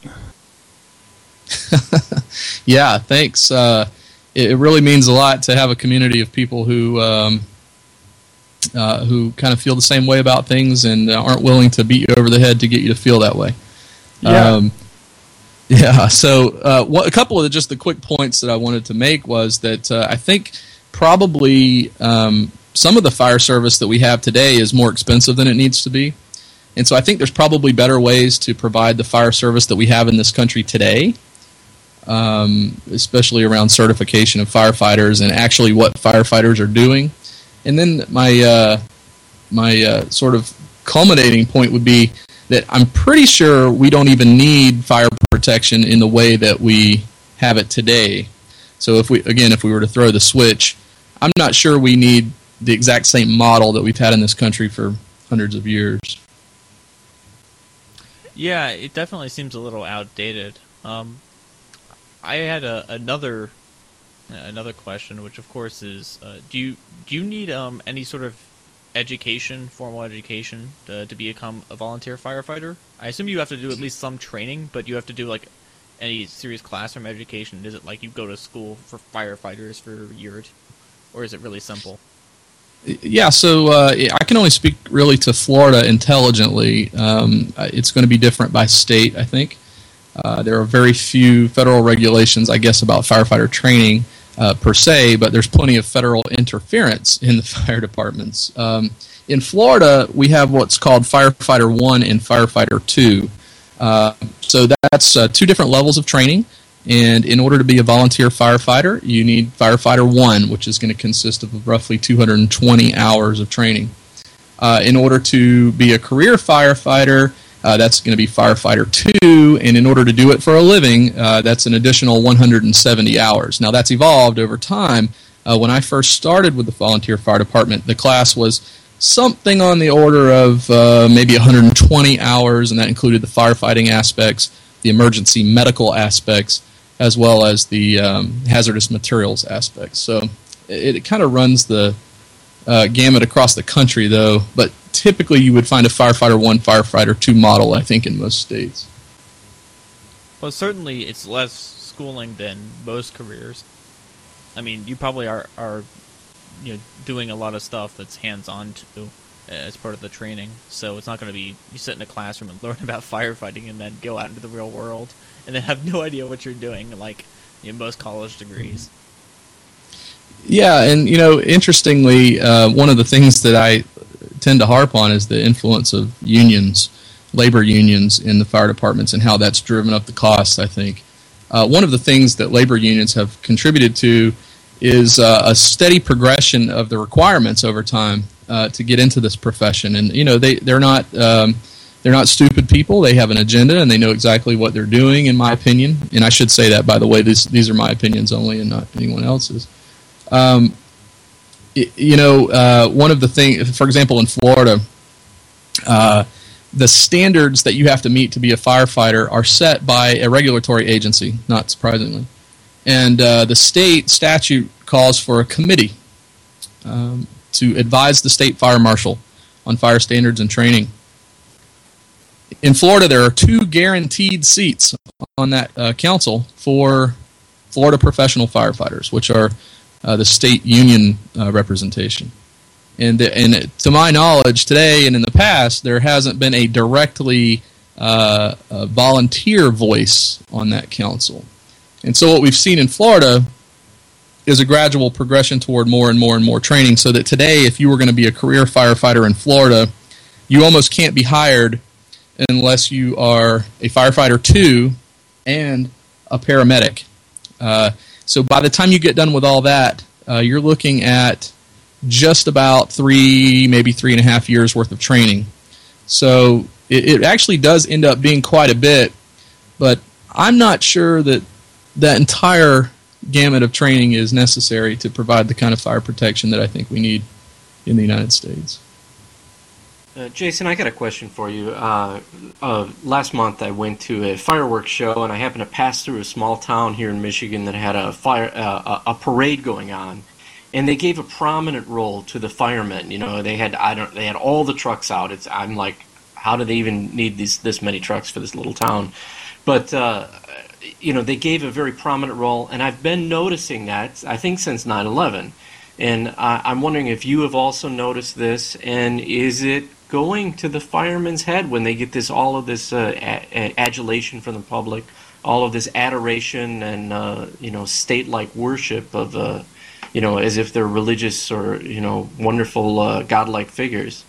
Yeah, thanks. Uh, it, it really means a lot to have a community of people who um, uh, who kind of feel the same way about things and aren't willing to beat you over the head to get you to feel that way. Yeah. Um, yeah. So uh, what, a couple of the, just the quick points that I wanted to make was that uh, I think probably um, some of the fire service that we have today is more expensive than it needs to be. And so I think there's probably better ways to provide the fire service that we have in this country today, um, especially around certification of firefighters and actually what firefighters are doing. And then my uh, my uh, sort of culminating point would be that I'm pretty sure we don't even need fire protection in the way that we have it today. So if we, again, if we were to throw the switch, I'm not sure we need the exact same model that we've had in this country for hundreds of years. Yeah, it definitely seems a little outdated. Um, I had a, another another question, which of course is, uh, do you do you need um, any sort of education, formal education, to, to become a volunteer firefighter? I assume you have to do at least some training, but you have to do like any serious classroom education. Is it like you go to school for firefighters for a year, or is it really simple? Yeah, so uh, I can only speak really to Florida intelligently. Um, it's going to be different by state, I think. Uh, there are very few federal regulations, I guess, about firefighter training uh, per se, but there's plenty of federal interference in the fire departments. Um, in Florida, we have what's called Firefighter one and Firefighter two. Uh, so that's uh, two different levels of training. And in order to be a volunteer firefighter, you need Firefighter one, which is going to consist of roughly two hundred twenty hours of training. Uh, in order to be a career firefighter, uh, that's going to be Firefighter two, and in order to do it for a living, uh, that's an additional one hundred seventy hours. Now, that's evolved over time. Uh, when I first started with the volunteer fire department, the class was something on the order of uh, maybe one hundred twenty hours, and that included the firefighting aspects, the emergency medical aspects, as well as the um, hazardous materials aspects. So it, it kind of runs the uh, gamut across the country, though, but typically you would find a Firefighter one, Firefighter two model, I think, in most states. Well, certainly it's less schooling than most careers. I mean, you probably are, are you know, doing a lot of stuff that's hands-on too as part of the training, so it's not going to be you sit in a classroom and learn about firefighting and then go out into the real world and then have no idea what you're doing, like in most college degrees. Yeah, and you know, interestingly, uh, one of the things that I tend to harp on is the influence of unions, labor unions in the fire departments, and how that's driven up the costs, I think. Uh, one of the things that labor unions have contributed to is uh, a steady progression of the requirements over time uh, to get into this profession. And you know, they they're not um, they're not stupid people. They have an agenda and they know exactly what they're doing, in my opinion. And I should say that, by the way, these these are my opinions only and not anyone else's. Um, it, you know, uh, one of the things, for example, in Florida, uh, the standards that you have to meet to be a firefighter are set by a regulatory agency, not surprisingly. And uh, the state statute calls for a committee um, to advise the state fire marshal on fire standards and training. In Florida, there are two guaranteed seats on that uh, council for Florida professional firefighters, which are uh, the state union uh, representation. And, the, and to my knowledge, today and in the past, there hasn't been a directly uh, a volunteer voice on that council. And so what we've seen in Florida is a gradual progression toward more and more and more training, so that today, if you were going to be a career firefighter in Florida, you almost can't be hired unless you are a firefighter two and a paramedic. Uh, so by the time you get done with all that, uh, you're looking at just about three, maybe three and a half years worth of training. So it, it actually does end up being quite a bit, but I'm not sure that that entire gamut of training is necessary to provide the kind of fire protection that I think we need in the United States. Uh, Jason, I got a question for you. Uh, uh, last month I went to a fireworks show, and I happened to pass through a small town here in Michigan that had a fire uh, a parade going on, and they gave a prominent role to the firemen. You know, they had I don't they had all the trucks out. It's I'm like, how do they even need these this many trucks for this little town? But uh, you know, they gave a very prominent role, and I've been noticing that, I think, since nine eleven. And uh, I'm wondering if you have also noticed this, and is it going to the firemen's head when they get this all of this uh, a- adulation from the public, all of this adoration and, uh, you know, state-like worship of, uh, you know, as if they're religious or, you know, wonderful uh, godlike figures?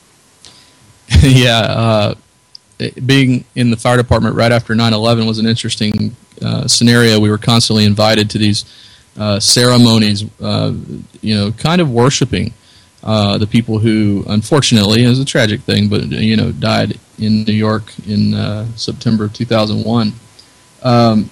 yeah, uh... being in the fire department right after nine eleven was an interesting uh, scenario. We were constantly invited to these uh, ceremonies, uh, you know, kind of worshiping uh, the people who, unfortunately, it was a tragic thing, but, you know, died in New York in uh, September of two thousand one. Um,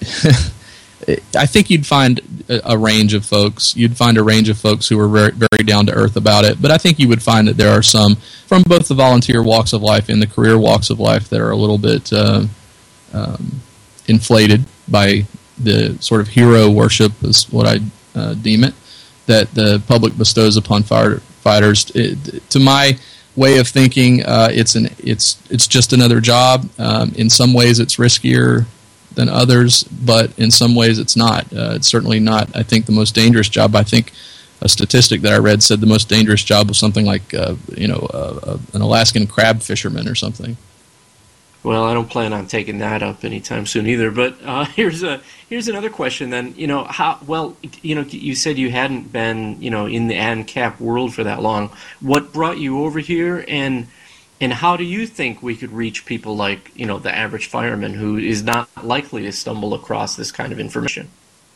I think you'd find a range of folks. You'd find a range of folks who are very, very down to earth about it. But I think you would find that there are some from both the volunteer walks of life and the career walks of life that are a little bit uh, um, inflated by the sort of hero worship, is what I uh, deem it, that the public bestows upon firefighters. It, to my way of thinking, uh, it's an it's it's just another job. Um, in some ways, it's riskier than others, but in some ways it's not. Uh, it's certainly not, I think, the most dangerous job. I think a statistic that I read said the most dangerous job was something like uh, you know uh, uh, an Alaskan crab fisherman or something. Well, I don't plan on taking that up anytime soon either. But uh, here's a here's another question. Then you know how well you know you said you hadn't been you know in the ANCAP world for that long. What brought you over here, and and how do you think we could reach people like you know the average fireman who is not likely to stumble across this kind of information?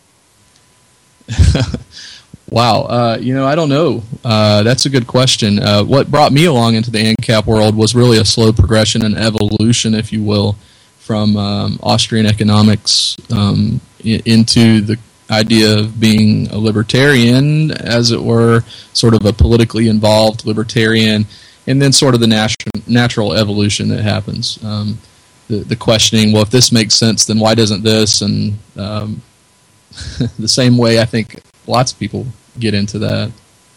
Wow, uh, you know, I don't know. Uh, that's a good question. Uh, what brought me along into the ANCAP world was really a slow progression and evolution, if you will, from um, Austrian economics um, I- into the idea of being a libertarian, as it were, sort of a politically involved libertarian, and then sort of the natu- natural evolution that happens. Um, the, the questioning, well, if this makes sense, then why doesn't this? And um, the same way I think lots of people get into that.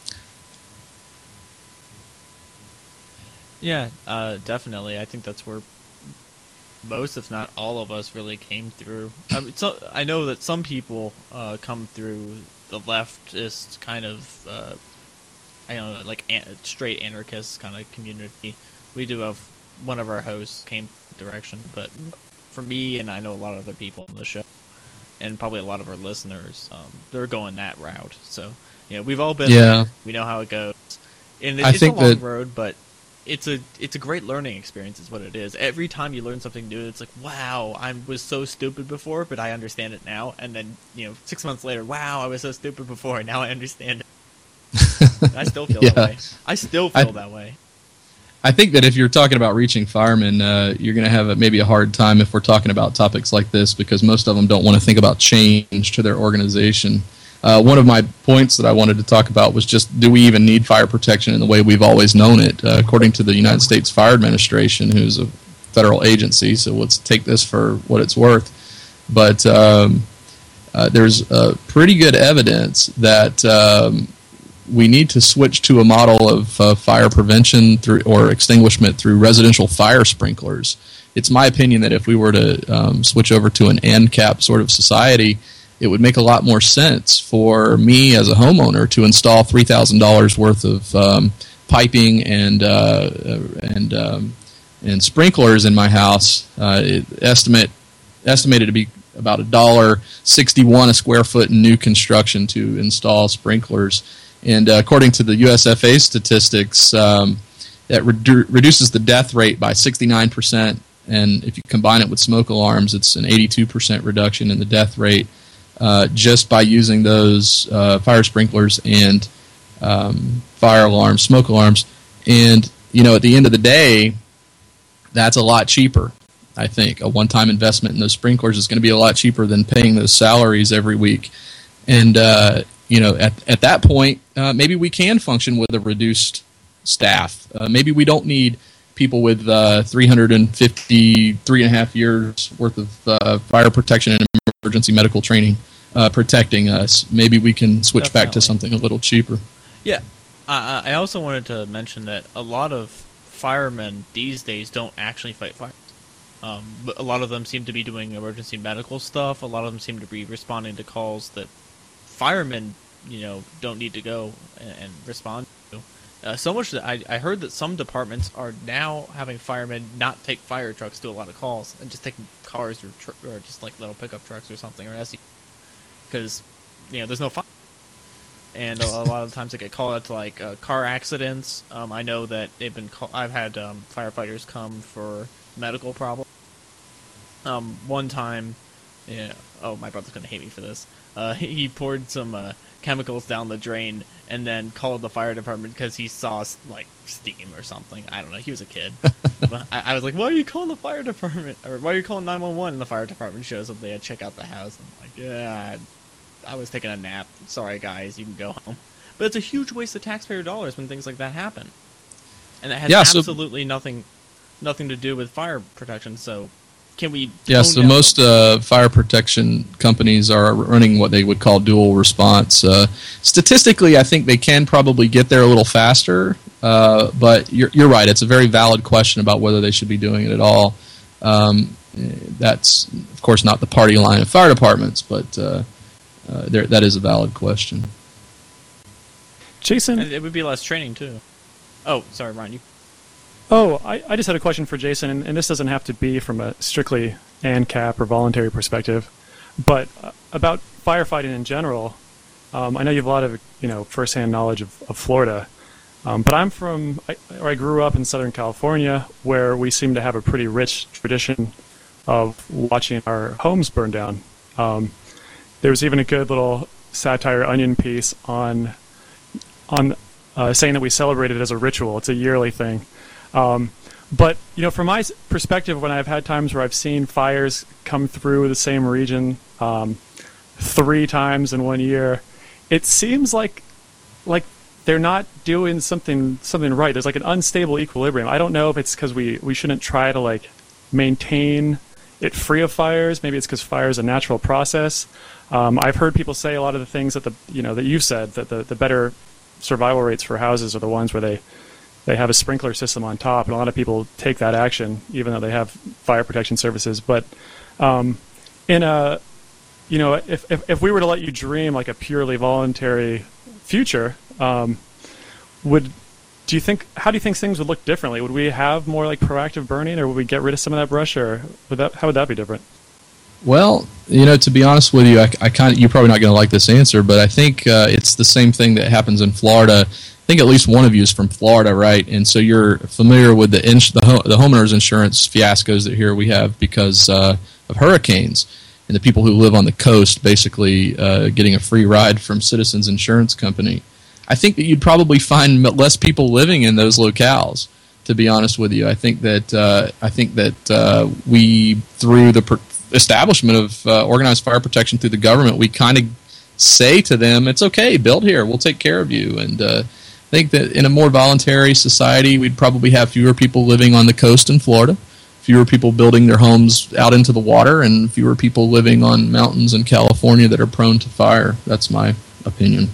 Yeah, uh, definitely. I think that's where most, if not all of us, really came through. I, mean, so, I know that some people uh, come through the leftist kind of, uh, I don't know, like an- straight anarchist kind of community. We do have one of our hosts came direction, but for me, and I know a lot of other people on the show, and probably a lot of our listeners, um, they're going that route. So, you know, we've all been Yeah. there. We know how it goes. And it, I it's think a long that- road, but it's a it's a great learning experience is what it is. Every time you learn something new, it's like, wow, I was so stupid before, but I understand it now. And then, you know, six months later, wow, I was so stupid before, and now I understand it. I still feel Yeah. that way. I still feel I- that way. I think that if you're talking about reaching firemen, uh, you're going to have a, maybe a hard time if we're talking about topics like this, because most of them don't want to think about change to their organization. Uh, one of my points that I wanted to talk about was just, do we even need fire protection in the way we've always known it? Uh, according to the United States Fire Administration, who's a federal agency, so let's take this for what it's worth. But um, uh, there's uh, pretty good evidence that um, we need to switch to a model of uh, fire prevention through or extinguishment through residential fire sprinklers. It's my opinion that if we were to um, switch over to an ANCAP sort of society, it would make a lot more sense for me as a homeowner to install three thousand dollars worth of um, piping and uh, and um, and sprinklers in my house. Uh, it estimate estimated to be about a dollar sixty-one a square foot in new construction to install sprinklers. And uh, according to the U S F A statistics, um, that redu- reduces the death rate by sixty-nine percent. And if you combine it with smoke alarms, it's an eighty-two percent reduction in the death rate uh, just by using those uh, fire sprinklers and um, fire alarms, smoke alarms. And, you know, at the end of the day, that's a lot cheaper. I think a one-time investment in those sprinklers is going to be a lot cheaper than paying those salaries every week. And, uh, you know, at at that point, uh, maybe we can function with a reduced staff. Uh, maybe we don't need people with uh, three hundred fifty, three and a half years worth of uh, fire protection and emergency medical training uh, protecting us. Maybe we can switch Definitely. back to something a little cheaper. Yeah. Uh, I also wanted to mention that a lot of firemen these days don't actually fight fires. Um, but a lot of them seem to be doing emergency medical stuff. A lot of them seem to be responding to calls that firemen, you know, don't need to go and, and respond to. Uh, so much that I, I heard that some departments are now having firemen not take fire trucks to a lot of calls and just taking cars or, tr- or just like little pickup trucks or something, or S U Vs, because, you know, there's no fire. And a, a lot of times they get called out to like uh, car accidents. Um, I know that they've been. Call- I've had um, firefighters come for medical problems. Um, one time, yeah. Oh, my brother's gonna hate me for this. Uh, he poured some uh, chemicals down the drain and then called the fire department because he saw like steam or something. I don't know. He was a kid. But I, I was like, "Why are you calling the fire department? Or why are you calling nine one one?" And the fire department shows up. They had to check out the house. And I'm like, "Yeah, I was taking a nap. Sorry, guys. You can go home." But it's a huge waste of taxpayer dollars when things like that happen, and it has Yeah, so- absolutely nothing, nothing to do with fire protection. So, can we? Yeah, tone so down most the- uh, fire protection companies are running what they would call dual response. Uh, statistically, I think they can probably get there a little faster, uh, but you're, you're right. It's a very valid question about whether they should be doing it at all. Um, that's, of course, not the party line of fire departments, but uh, uh, there, that is a valid question. Jason. And it would be less training too. Oh, sorry, Ron. You. Oh, I, I just had a question for Jason, and, and this doesn't have to be from a strictly ANCAP or voluntary perspective, but uh, about firefighting in general. Um, I know you have a lot of you know firsthand knowledge of, of Florida, um, but I'm from, I, or I grew up in Southern California, where we seem to have a pretty rich tradition of watching our homes burn down. Um, there was even a good little satire Onion piece on on uh, saying that we celebrate it as a ritual. It's a yearly thing. Um, but, you know, from my perspective, when I've had times where I've seen fires come through the same region um, three times in one year, it seems like like they're not doing something something right. There's like an unstable equilibrium. I don't know if it's because we, we shouldn't try to like maintain it free of fires. Maybe it's because fire is a natural process. Um, I've heard people say a lot of the things that the you know that you've said, that the, the better survival rates for houses are the ones where they they have a sprinkler system on top, and a lot of people take that action even though they have fire protection services. But um, in a you know if, if if we were to let you dream like a purely voluntary future, um, would do you think how do you think things would look differently? Would we have more like proactive burning, or would we get rid of some of that brush, or would that how would that be different? Well, you know, to be honest with you, I, I kind of you're probably not going to like this answer, but I think uh, it's the same thing that happens in Florida. I think at least one of you is from Florida, right? And so you're familiar with the ins- the, ho- the homeowners insurance fiascos that here we have because uh, of hurricanes and the people who live on the coast basically uh, getting a free ride from Citizens Insurance Company. I think that you'd probably find less people living in those locales. To be honest with you, I think that uh, I think that uh, we through the per- establishment of uh, organized fire protection through the government, we kind of say to them, "It's okay, build here. We'll take care of you." And uh, I think that in a more voluntary society, we'd probably have fewer people living on the coast in Florida, fewer people building their homes out into the water, and fewer people living on mountains in California that are prone to fire. That's my opinion.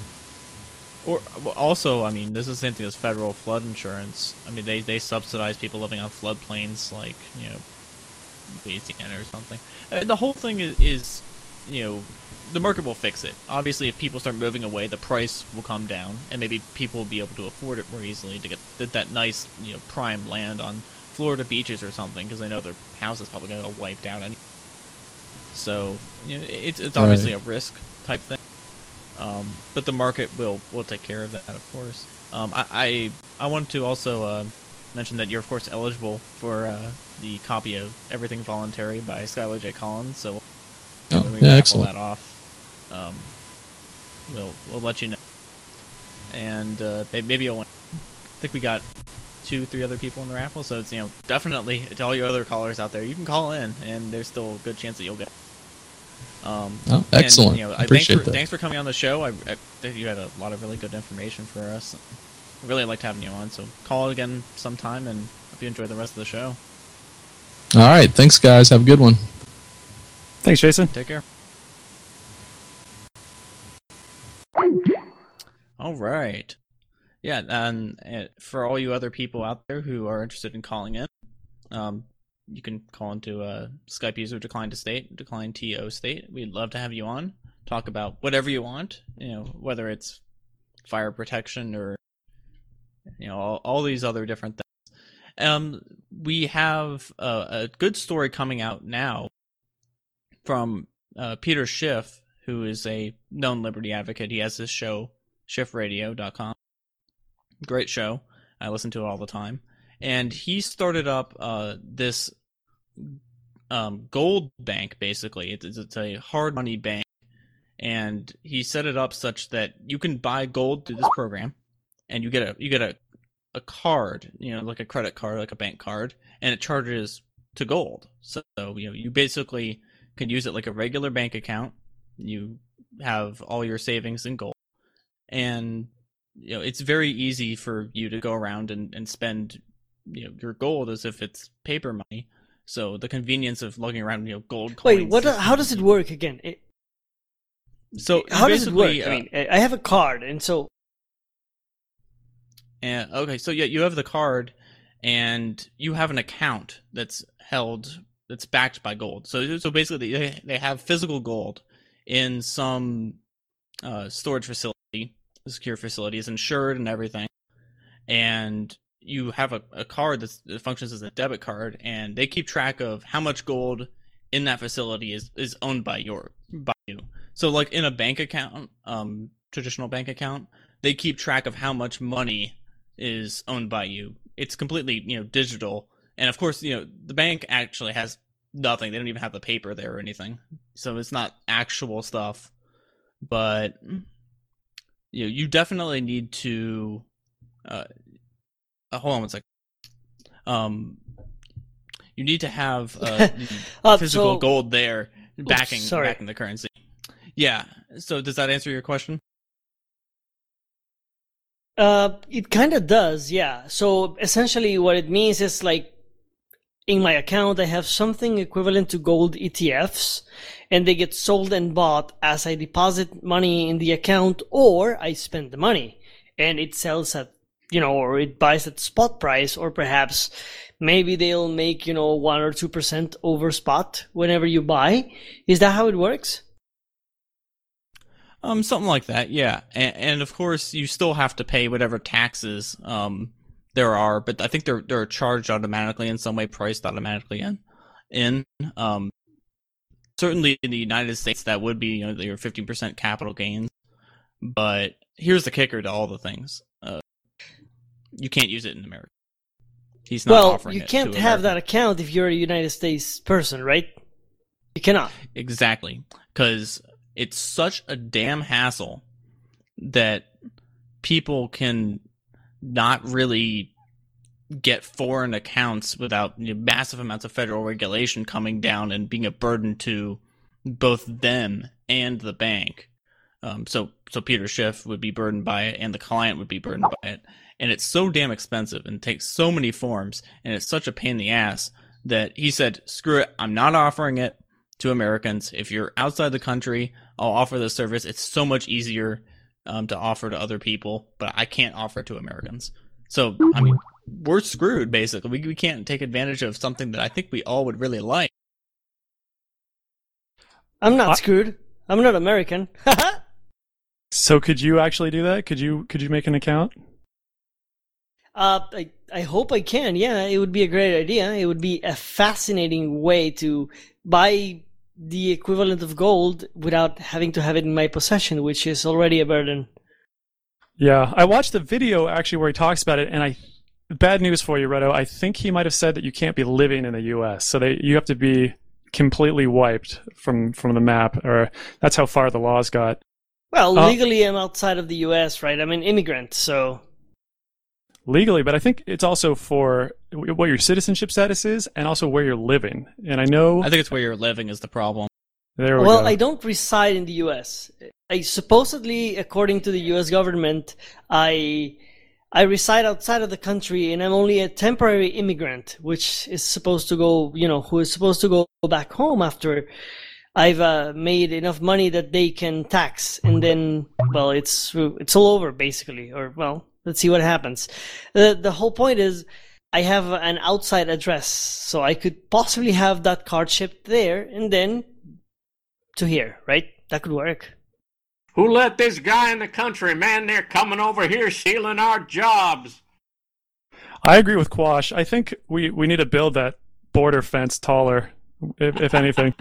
Or also, I mean, this is the same thing as federal flood insurance. I mean, they, they subsidize people living on floodplains, like, you know, Louisiana or something. Uh, the whole thing is, is, you know, the market will fix it. Obviously, if people start moving away, the price will come down, and maybe people will be able to afford it more easily to get that, that nice, you know, prime land on Florida beaches or something, because they know their house is probably going to get wiped out. Anyway. So, you know, it's it's obviously right. a risk type thing. Um, but the market will, will take care of that, of course. Um, I, I I wanted to also uh, mention that you're, of course, eligible for uh, the copy of Everything Voluntary by Skylar J. Collins. So oh, when we yeah, raffle excellent. that off, um, we'll we'll let you know. And uh, maybe you'll win. I think we got two, three other people in the raffle, so it's you know definitely to all your other callers out there, you can call in, and there's still a good chance that you'll get. Um, oh, excellent. And, you know, I, appreciate thanks for, that. Thanks for coming on the show. I, I think you had a lot of really good information for us. I really liked having you on, so call again sometime, and hope you enjoy the rest of the show. All right. Thanks, guys. Have a good one. Thanks, Jason. Take care. All right. Yeah, and uh, for all you other people out there who are interested in calling in, um, you can call into uh, Skype user Decline to State, Decline T O State. We'd love to have you on, talk about whatever you want, you know, whether it's fire protection or, you know, all, all these other different things. Um, we have a, a good story coming out now from uh, Peter Schiff, who is a known liberty advocate. He has this show, schiff radio dot com. Great show. I listen to it all the time. And he started up uh, this um, gold bank, basically. It's, it's a hard money bank. And he set it up such that you can buy gold through this program, and you get a you get a, a card, you know, like a credit card, like a bank card, and it charges to gold. So you know, you basically can use it like a regular bank account. You have all your savings in gold, and you know it's very easy for you to go around and, and spend you know your gold as if it's paper money. So the convenience of lugging around you know gold coins. Wait, what? How does it work again? It, so how does it work? uh, I mean, I have a card, and so. And okay, so yeah, you have the card, and you have an account that's held that's backed by gold. So so basically, they they have physical gold in some uh, storage facility, secure facility is insured and everything, and you have a, a card that's, that functions as a debit card, and they keep track of how much gold in that facility is, is owned by your by you. So like in a bank account, um, traditional bank account, they keep track of how much money is owned by you. It's completely, you know, digital. And of course, you know, the bank actually has nothing. They don't even have the paper there or anything. So it's not actual stuff. But you know, you definitely need to uh, uh hold on one second. Um you need to have uh, uh physical so, gold there backing oops, sorry. backing the currency. Yeah. So does that answer your question? Uh, it kind of does, yeah. So essentially what it means is like in my account I have something equivalent to gold E T Fs, and they get sold and bought as I deposit money in the account or I spend the money, and it sells at, you know, or it buys at spot price, or perhaps maybe they'll make, you know, one or two percent over spot whenever you buy. Is that how it works? Um, something like that, yeah. And, and of course, you still have to pay whatever taxes um there are, but I think they're they're charged automatically in some way, priced automatically in. In um, certainly in the United States, that would be, you know, your fifteen percent capital gains. But here's the kicker to all the things: uh, you can't use it in America. He's not well, offering you it can't to have America. that account if you're a United States person, right? You cannot. Exactly, because it's such a damn hassle that people can not really get foreign accounts without, you know, massive amounts of federal regulation coming down and being a burden to both them and the bank. Um, so, so Peter Schiff would be burdened by it, and the client would be burdened by it. And it's so damn expensive and takes so many forms, and it's such a pain in the ass that he said, screw it, I'm not offering it to Americans. If you're outside the country, I'll offer the service. It's so much easier um, to offer to other people, but I can't offer it to Americans. So, I mean, we're screwed, basically. We, we can't take advantage of something that I think we all would really like. I'm not I- screwed. I'm not American. So could you actually do that? Could you could you make an account? Uh, I, I hope I can. Yeah, it would be a great idea. It would be a fascinating way to buy the equivalent of gold without having to have it in my possession, which is already a burden. Yeah, I watched the video actually where he talks about it, and I bad news for you, Redo. I think he might have said that you can't be living in the U S, so they you have to be completely wiped from from the map, or that's how far the laws got. Well, Uh, legally I'm outside of the U S, right? I'm an immigrant, so... Legally, but I think it's also for what your citizenship status is, and also where you're living. And I know I think it's where you're living is the problem. there we Well, go. I don't reside in the U S. I supposedly, according to the U S government, I I reside outside of the country, and I'm only a temporary immigrant, which is supposed to go, you know, who is supposed to go back home after I've uh, made enough money that they can tax, and then, well, it's it's all over basically. Or well, let's see what happens. The the whole point is, I have an outside address, so I could possibly have that card shipped there, and then to here, right? That could work. Who let this guy in the country? Man, they're coming over here stealing our jobs. I agree with Quash. I think we, we need to build that border fence taller, if, if anything.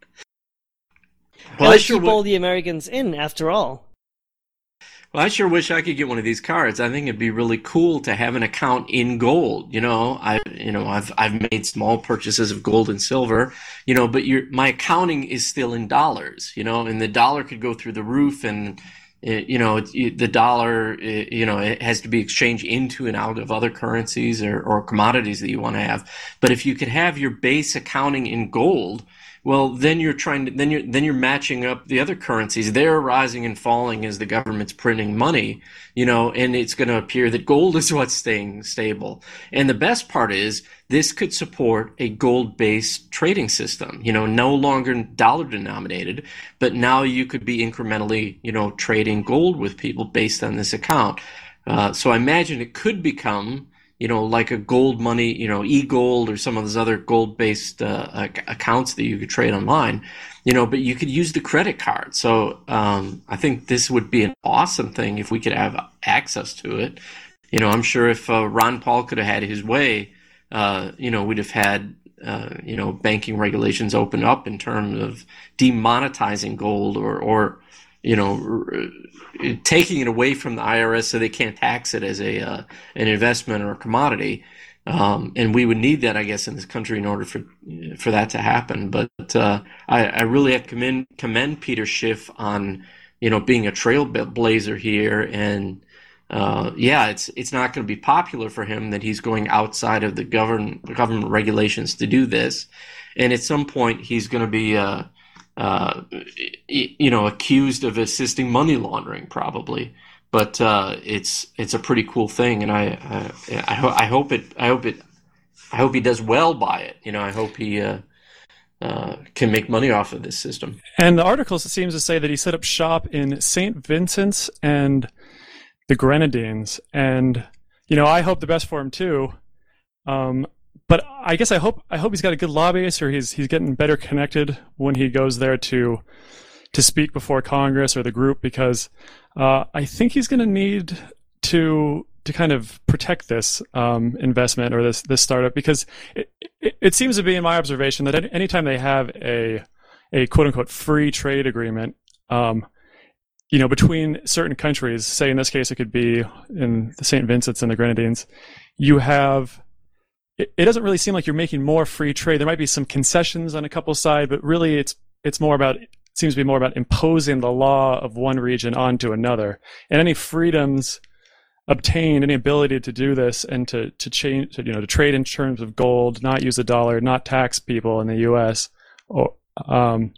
Well, Well, I keep sure, all would, the Americans in, after all. well, I sure wish I could get one of these cards. I think it'd be really cool to have an account in gold. You know, I, you know, I've I've made small purchases of gold and silver. You know, but your my accounting is still in dollars. You know, and the dollar could go through the roof, and it, you know, it, it, the dollar, it, you know, it has to be exchanged into and out of other currencies or, or commodities that you want to have. But if you could have your base accounting in gold, well, then you're trying to then you're then you're matching up the other currencies. They're rising and falling as the government's printing money, you know, and it's going to appear that gold is what's staying stable. And the best part is this could support a gold-based trading system, you know, no longer dollar denominated, but now you could be incrementally, you know, trading gold with people based on this account. Uh, so I imagine it could become, you know, like a gold money, you know, eGold or some of those other gold-based uh, accounts that you could trade online. you know, but you could use the credit card. So um, I think this would be an awesome thing if we could have access to it. You know, I'm sure if uh, Ron Paul could have had his way, uh, you know, we'd have had, uh, you know, banking regulations open up in terms of demonetizing gold or, or you know, r- taking it away from the I R S so they can't tax it as a uh, an investment or a commodity. Um, and we would need that, I guess, in this country in order for for that to happen. But uh, I, I really have to commend, commend Peter Schiff on, you know, being a trailblazer here. And uh, yeah, it's it's not going to be popular for him that he's going outside of the govern, government regulations to do this. And at some point, he's going to be, uh, uh, you know, accused of assisting money laundering, probably. But uh, it's it's a pretty cool thing, and I I, I, ho- I hope it I hope it I hope he does well by it. You know, I hope he uh, uh, can make money off of this system. And the article seems to say that he set up shop in Saint Vincent's and the Grenadines, and you know, I hope the best for him too. Um, but I guess I hope I hope he's got a good lobbyist, or he's he's getting better connected when he goes there to to speak before Congress or the group, because uh, I think he's going to need to to kind of protect this um, investment or this this startup, because it, it, it seems to be, in my observation, that any, anytime they have a a quote unquote free trade agreement, um, you know, between certain countries, say in this case it could be in the Saint Vincent's and the Grenadines, you have. It, it doesn't really seem like you're making more free trade. There might be some concessions on a couple sides, but really it's it's more about. Seems to be more about imposing the law of one region onto another, and any freedoms obtained, any ability to do this and to to change, to, you know, to trade in terms of gold, not use a dollar, not tax people in the U S, or um,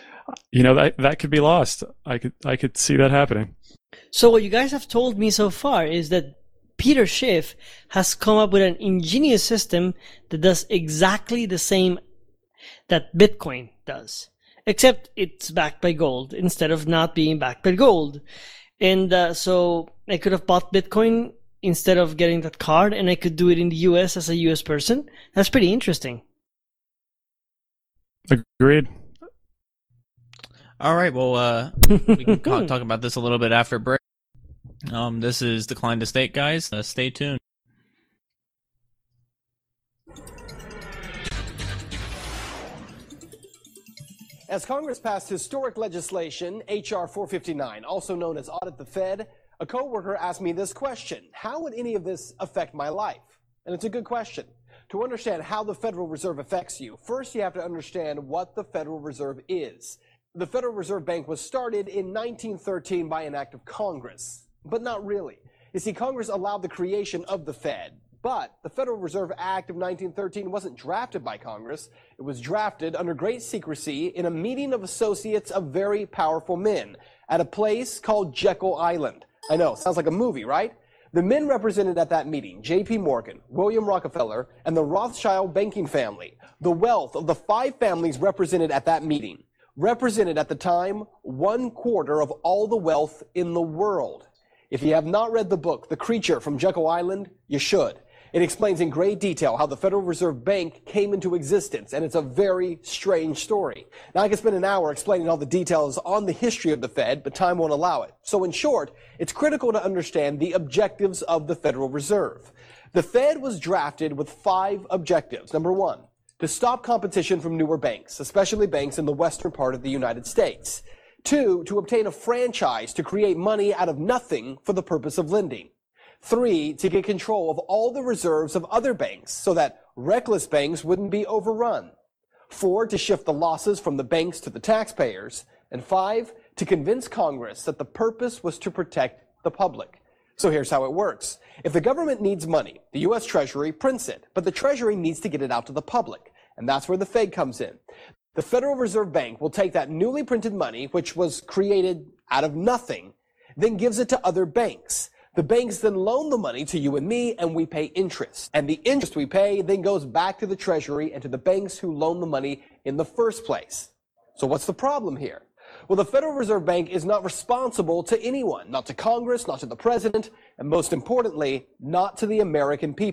you know, that that could be lost. I could I could see that happening. So what you guys have told me so far is that Peter Schiff has come up with an ingenious system that does exactly the same that Bitcoin does. Except it's backed by gold instead of not being backed by gold. And uh, so I could have bought Bitcoin instead of getting that card, and I could do it in the U S as a U S person. That's pretty interesting. Agreed. All right, well, uh, we can talk about this a little bit after break. Um, this is Decline to State, guys. Uh, stay tuned. As Congress passed historic legislation, H R four fifty-nine, also known as Audit the Fed, a coworker asked me this question: how would any of this affect my life? And it's a good question. To understand how the Federal Reserve affects you, first you have to understand what the Federal Reserve is. The Federal Reserve Bank was started in nineteen thirteen by an act of Congress, but not really. You see, Congress allowed the creation of the Fed. But the Federal Reserve Act of nineteen thirteen wasn't drafted by Congress. It was drafted under great secrecy in a meeting of associates of very powerful men at a place called Jekyll Island. I know, sounds like a movie, right? The men represented at that meeting, J P Morgan, William Rockefeller, and the Rothschild banking family. The wealth of the five families represented at that meeting represented at the time one quarter of all the wealth in the world. If you have not read the book, The Creature from Jekyll Island, you should. It explains in great detail how the Federal Reserve Bank came into existence, and it's a very strange story. Now, I could spend an hour explaining all the details on the history of the Fed, but time won't allow it. So in short, it's critical to understand the objectives of the Federal Reserve. The Fed was drafted with five objectives. Number one, to stop competition from newer banks, especially banks in the western part of the United States. Two, to obtain a franchise to create money out of nothing for the purpose of lending. Three, to get control of all the reserves of other banks so that reckless banks wouldn't be overrun. Four, to shift the losses from the banks to the taxpayers. And five, to convince Congress that the purpose was to protect the public. So here's how it works. If the government needs money, the U S Treasury prints it, but the Treasury needs to get it out to the public. And that's where the Fed comes in. The Federal Reserve Bank will take that newly printed money, which was created out of nothing, then gives it to other banks. The banks then loan the money to you and me, and we pay interest. And the interest we pay then goes back to the Treasury and to the banks who loan the money in the first place. So what's the problem here? Well, the Federal Reserve Bank is not responsible to anyone, not to Congress, not to the President, and most importantly, not to the American people.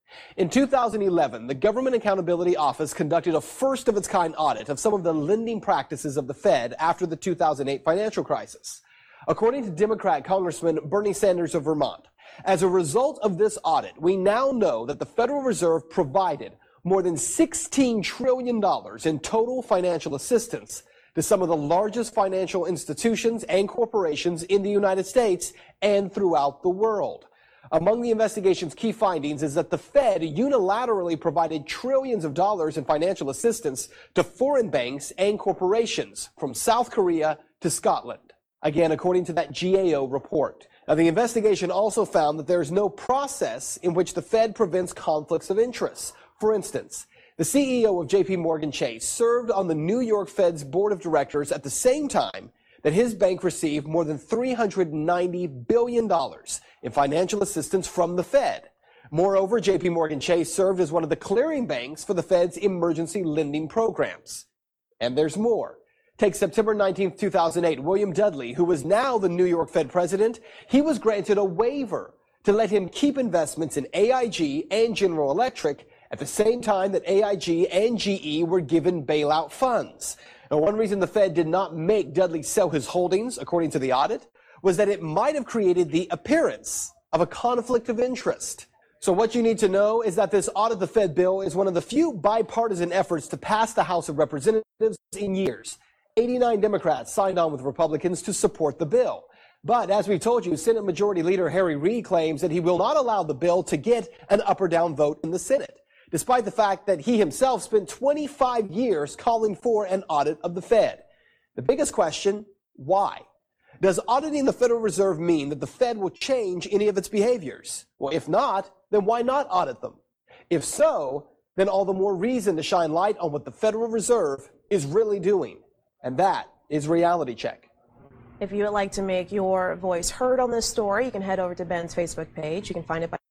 In two thousand eleven, the Government Accountability Office conducted a first-of-its-kind audit of some of the lending practices of the Fed after the two thousand eight financial crisis. According to Democrat Congressman Bernie Sanders of Vermont, as a result of this audit, we now know that the Federal Reserve provided more than sixteen trillion dollars in total financial assistance to some of the largest financial institutions and corporations in the United States and throughout the world. Among the investigation's key findings is that the Fed unilaterally provided trillions of dollars in financial assistance to foreign banks and corporations from South Korea to Scotland. Again, according to that G A O report. Now, the investigation also found that there is no process in which the Fed prevents conflicts of interest. For instance, the C E O of J P Morgan Chase served on the New York Fed's board of directors at the same time that his bank received more than three hundred ninety billion dollars in financial assistance from the Fed. Moreover, J P Morgan Chase served as one of the clearing banks for the Fed's emergency lending programs. And there's more. Take September nineteenth, two thousand eight. William Dudley, who was now the New York Fed president, he was granted a waiver to let him keep investments in A I G and General Electric at the same time that A I G and G E were given bailout funds. Now, one reason the Fed did not make Dudley sell his holdings, according to the audit, was that it might have created the appearance of a conflict of interest. So what you need to know is that this audit the Fed bill is one of the few bipartisan efforts to pass the House of Representatives in years. eighty-nine Democrats signed on with Republicans to support the bill. But as we told you, Senate Majority Leader Harry Reid claims that he will not allow the bill to get an up or down vote in the Senate, despite the fact that he himself spent twenty-five years calling for an audit of the Fed. The biggest question, why? Does auditing the Federal Reserve mean that the Fed will change any of its behaviors? Well, if not, then why not audit them? If so, then all the more reason to shine light on what the Federal Reserve is really doing. And that is Reality Check. If you would like to make your voice heard on this story, you can head over to Ben's Facebook page. You can find it by...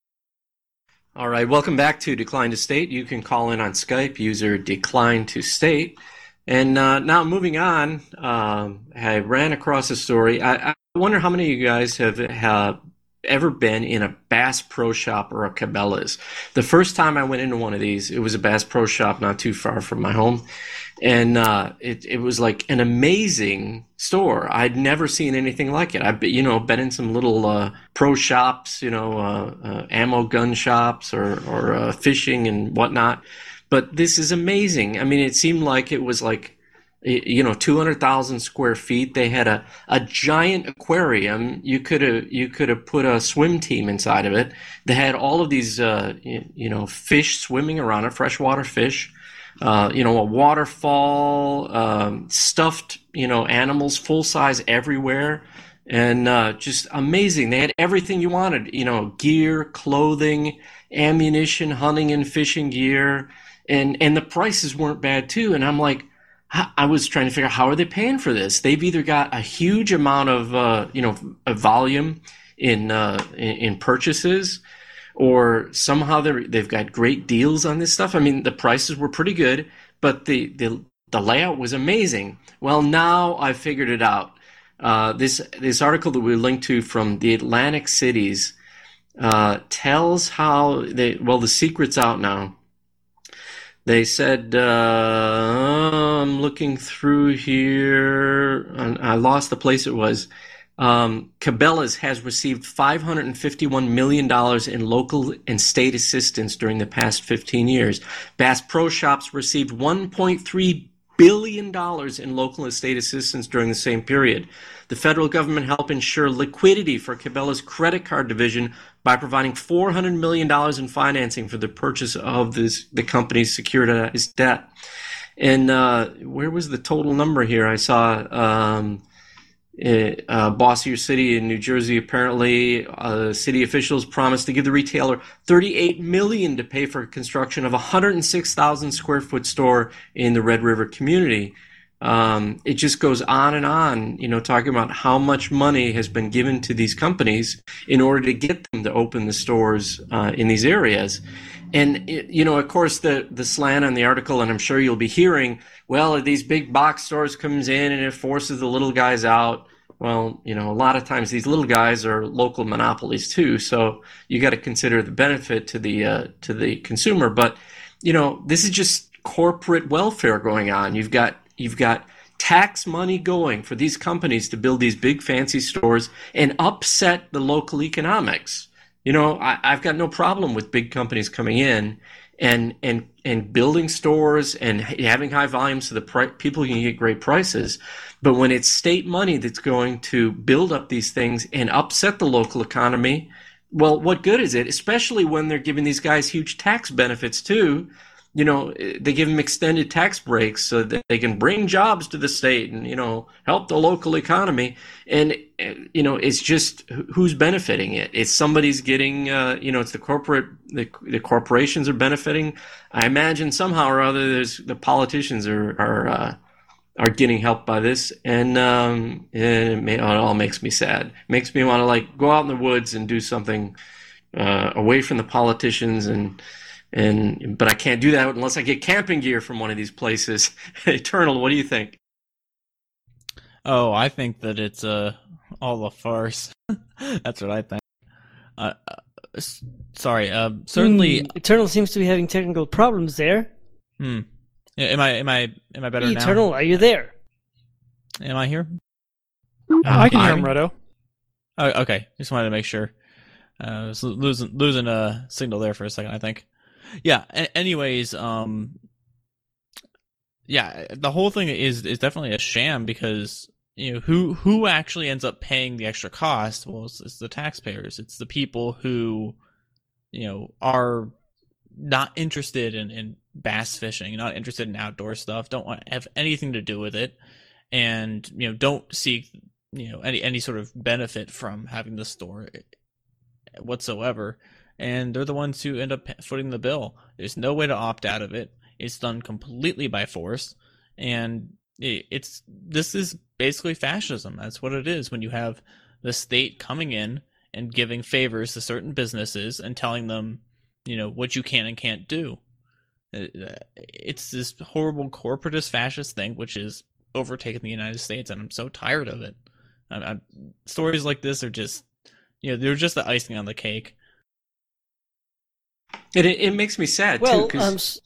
All right, welcome back to Decline to State. You can call in on Skype, user Decline to State. And uh, now moving on, um, I ran across a story. I, I wonder how many of you guys have, have ever been in a Bass Pro Shop or a Cabela's. The first time I went into one of these, it was a Bass Pro Shop not too far from my home. And uh, it, it was like an amazing store. I'd never seen anything like it. I've been, you know, been in some little uh, pro shops, you know, uh, uh, ammo gun shops or, or uh, fishing and whatnot. But this is amazing. I mean, it seemed like it was like, you know, two hundred thousand square feet. They had a, a giant aquarium. You could have you could have put a swim team inside of it. They had all of these, uh, you, you know, fish swimming around it, freshwater fish. Uh, you know, a waterfall, um, stuffed, you know, animals, full size everywhere, and uh, just amazing. They had everything you wanted, you know, gear, clothing, ammunition, hunting and fishing gear, and and the prices weren't bad too. And I'm like, I was trying to figure out, how are they paying for this? They've either got a huge amount of, uh, you know, a volume in, uh, in in purchases, or somehow they they've got great deals on this stuff. I mean, the prices were pretty good, but the the, the layout was amazing. Well, now I figured it out. Uh, this this article that we linked to from the Atlantic Cities uh, tells how they. Well, the secret's out now. They said, uh, I'm looking through here, and I lost the place it was. Um, Cabela's has received five hundred fifty-one million dollars in local and state assistance during the past fifteen years. Bass Pro Shops received one point three billion dollars in local and state assistance during the same period. The federal government helped ensure liquidity for Cabela's credit card division by providing four hundred million dollars in financing for the purchase of this, the company's securitized debt. And uh, where was the total number here? I saw um, uh, Bossier City in New Jersey, apparently uh, city officials promised to give the retailer thirty-eight million dollars to pay for construction of a one hundred six thousand square foot store in the Red River community. Um, it just goes on and on, you know, talking about how much money has been given to these companies in order to get them to open the stores uh, in these areas. And, it, you know, of course, the, the slant on the article, and I'm sure you'll be hearing, well, these big box stores comes in and it forces the little guys out. Well, you know, a lot of times these little guys are local monopolies too, so you got to consider the benefit to the uh, to the consumer. But you know, this is just corporate welfare going on. You've got you've got tax money going for these companies to build these big fancy stores and upset the local economics. You know, I, I've got no problem with big companies coming in and and and building stores and having high volumes so the pri- people can get great prices. But when it's state money that's going to build up these things and upset the local economy, well, what good is it? Especially when they're giving these guys huge tax benefits too. You know, they give them extended tax breaks so that they can bring jobs to the state and, you know, help the local economy. And, you know, it's just who's benefiting it. It's somebody's getting, uh, you know, it's the corporate, the, the corporations are benefiting. I imagine somehow or other there's the politicians are, are, uh, are getting helped by this. And, um, and it, may, it all makes me sad. It makes me want to like go out in the woods and do something, uh, away from the politicians and, And but I can't do that unless I get camping gear from one of these places. Eternal, what do you think? Oh, I think that it's uh, all a farce. That's what I think. Uh, uh, sorry, uh, certainly. Mm, Eternal seems to be having technical problems there. Hmm. Am I? Am I? Am I better Eternal, now? Eternal, are you there? Am I here? Uh, I can hear him, Redo. Oh, okay. Just wanted to make sure. Uh, I was losing losing a signal there for a second, I think. Yeah. Anyways, um, yeah, the whole thing is is definitely a sham because you know who who actually ends up paying the extra cost? Well, it's, it's the taxpayers. It's the people who you know are not interested in, in bass fishing, not interested in outdoor stuff, don't want to have anything to do with it, and you know don't seek you know any any sort of benefit from having the store whatsoever. And they're the ones who end up footing the bill. There's no way to opt out of it. It's done completely by force. And it's this is basically fascism. That's what it is when you have the state coming in and giving favors to certain businesses and telling them, you know, what you can and can't do. It's this horrible corporatist fascist thing which is overtaken the United States, and I'm so tired of it. I, I, stories like this are just, you know, they're just the icing on the cake. It it makes me sad well, too. Um, s-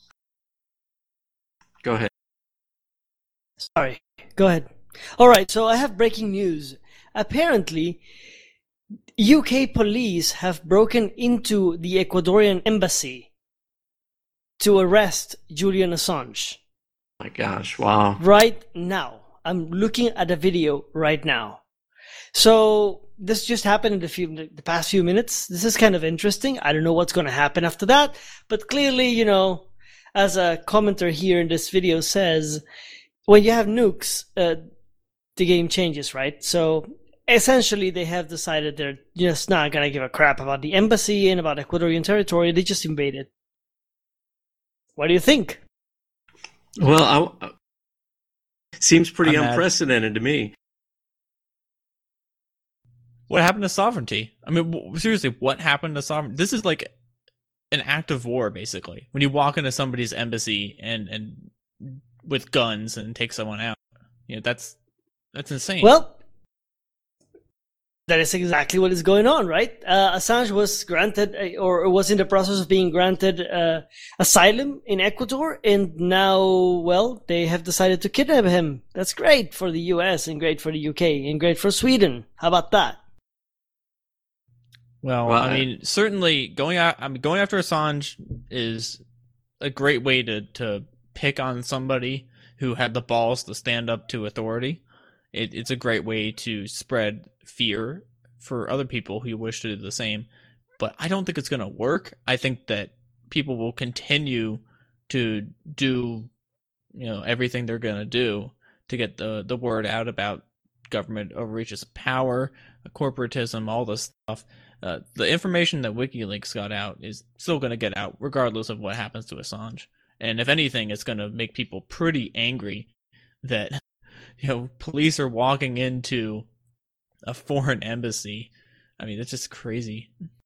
go ahead. Sorry. Go ahead. All right. So I have breaking news. Apparently, U K police have broken into the Ecuadorian embassy to arrest Julian Assange. My gosh! Wow. Right now, I'm looking at a video right now. So this just happened in the, few, the past few minutes. This is kind of interesting. I don't know what's going to happen after that, but clearly, you know, as a commenter here in this video says, when you have nukes, uh, the game changes, right? So essentially, they have decided they're just not going to give a crap about the embassy and about Ecuadorian territory. They just invaded. What do you think? Well, I, seems pretty I'm unprecedented mad. to me. What happened to sovereignty? I mean, w- seriously, what happened to sovereignty? This is like an act of war, basically. When you walk into somebody's embassy and, and with guns and take someone out, you know, that's that's insane. Well, that is exactly what is going on, right? Uh, Assange was granted, uh, or was in the process of being granted uh, asylum in Ecuador, and now, well, they have decided to kidnap him. That's great for the U S and great for the U K and great for Sweden. How about that? Well, Well, I mean, certainly going out, I mean, going after Assange is a great way to, to pick on somebody who had the balls to stand up to authority. It, it's a great way to spread fear for other people who wish to do the same. But I don't think it's going to work. I think that people will continue to do, you know, everything they're going to do to get the, the word out about government overreaches of power, corporatism, all this stuff. Uh, the information that WikiLeaks got out is still going to get out regardless of what happens to Assange. And if anything, it's going to make people pretty angry that, you know, police are walking into a foreign embassy. I mean, it's just crazy.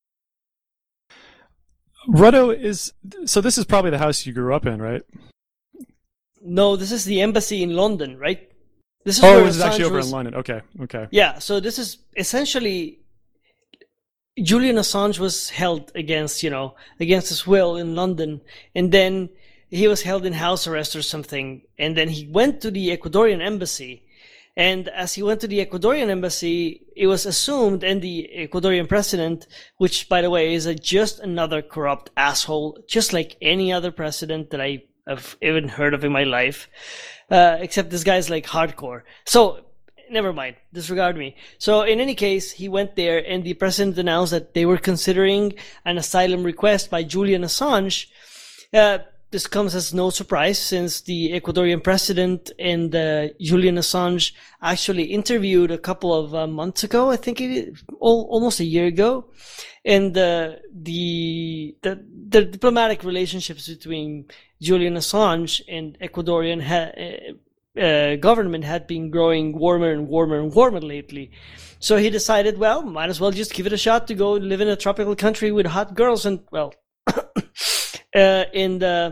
Redo is, so this is probably the house you grew up in, right? No, this is the embassy in London, right? This is oh, where this is actually Assange over was- in London. Okay, okay. Yeah, so this is essentially Julian Assange was held against, you know, against his will in London, and then he was held in house arrest or something, and then he went to the Ecuadorian embassy. And as he went to the Ecuadorian embassy, it was assumed, and the Ecuadorian president, which, by the way, is a, just another corrupt asshole, just like any other president that I have even heard of in my life, uh, except this guy's like hardcore. So, never mind, disregard me. So, in any case, he went there, and the president announced that they were considering an asylum request by Julian Assange. Uh, This comes as no surprise, since the Ecuadorian president and uh, Julian Assange actually interviewed a couple of uh, months ago, I think it, all, almost a year ago, and uh, the, the the diplomatic relationships between Julian Assange and Ecuadorian ha- uh, government had been growing warmer and warmer and warmer lately. So he decided, well, might as well just give it a shot to go live in a tropical country with hot girls and, well... Uh, in the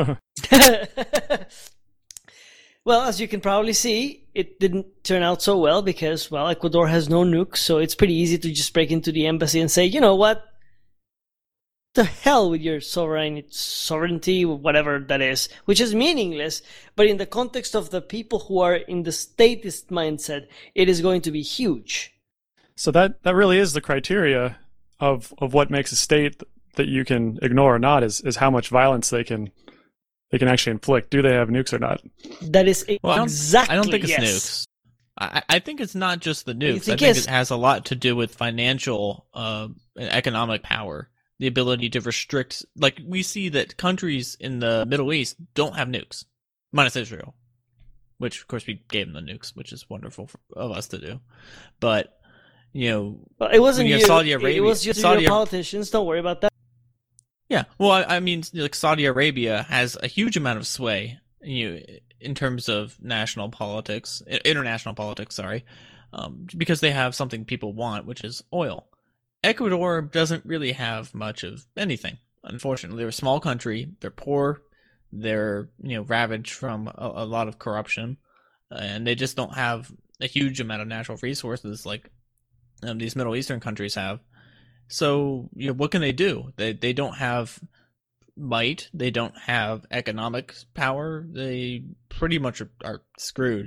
well, as you can probably see, it didn't turn out so well because, well, Ecuador has no nukes, so it's pretty easy to just break into the embassy and say, you know what, the hell with your sovereignty, sovereignty, whatever that is, which is meaningless. But in the context of the people who are in the statist mindset, it is going to be huge. So that that really is the criteria of of what makes a state that you can ignore or not, is is how much violence they can they can actually inflict. Do they have nukes or not? That is Well, I don't, exactly I don't think it's yes. nukes. I, I think it's not just the nukes. think I think yes. it has a lot to do with financial uh, and economic power. The ability to restrict, like we see that countries in the Middle East don't have nukes, minus Israel, which of course we gave them the nukes, which is wonderful for, of us to do. But you know, Well, it wasn't when you you. have Saudi Arabia, It was just Saudi your Ar- politicians. Don't worry about that. Yeah, well, I, I mean, like Saudi Arabia has a huge amount of sway, you know, in terms of national politics, international politics. Sorry, um, because they have something people want, which is oil. Ecuador doesn't really have much of anything. Unfortunately, they're a small country. They're poor. They're you know ravaged from a, a lot of corruption, and they just don't have a huge amount of natural resources like um, these Middle Eastern countries have. So, you know, what can they do? They they don't have might. They don't have economic power. They pretty much are, are screwed.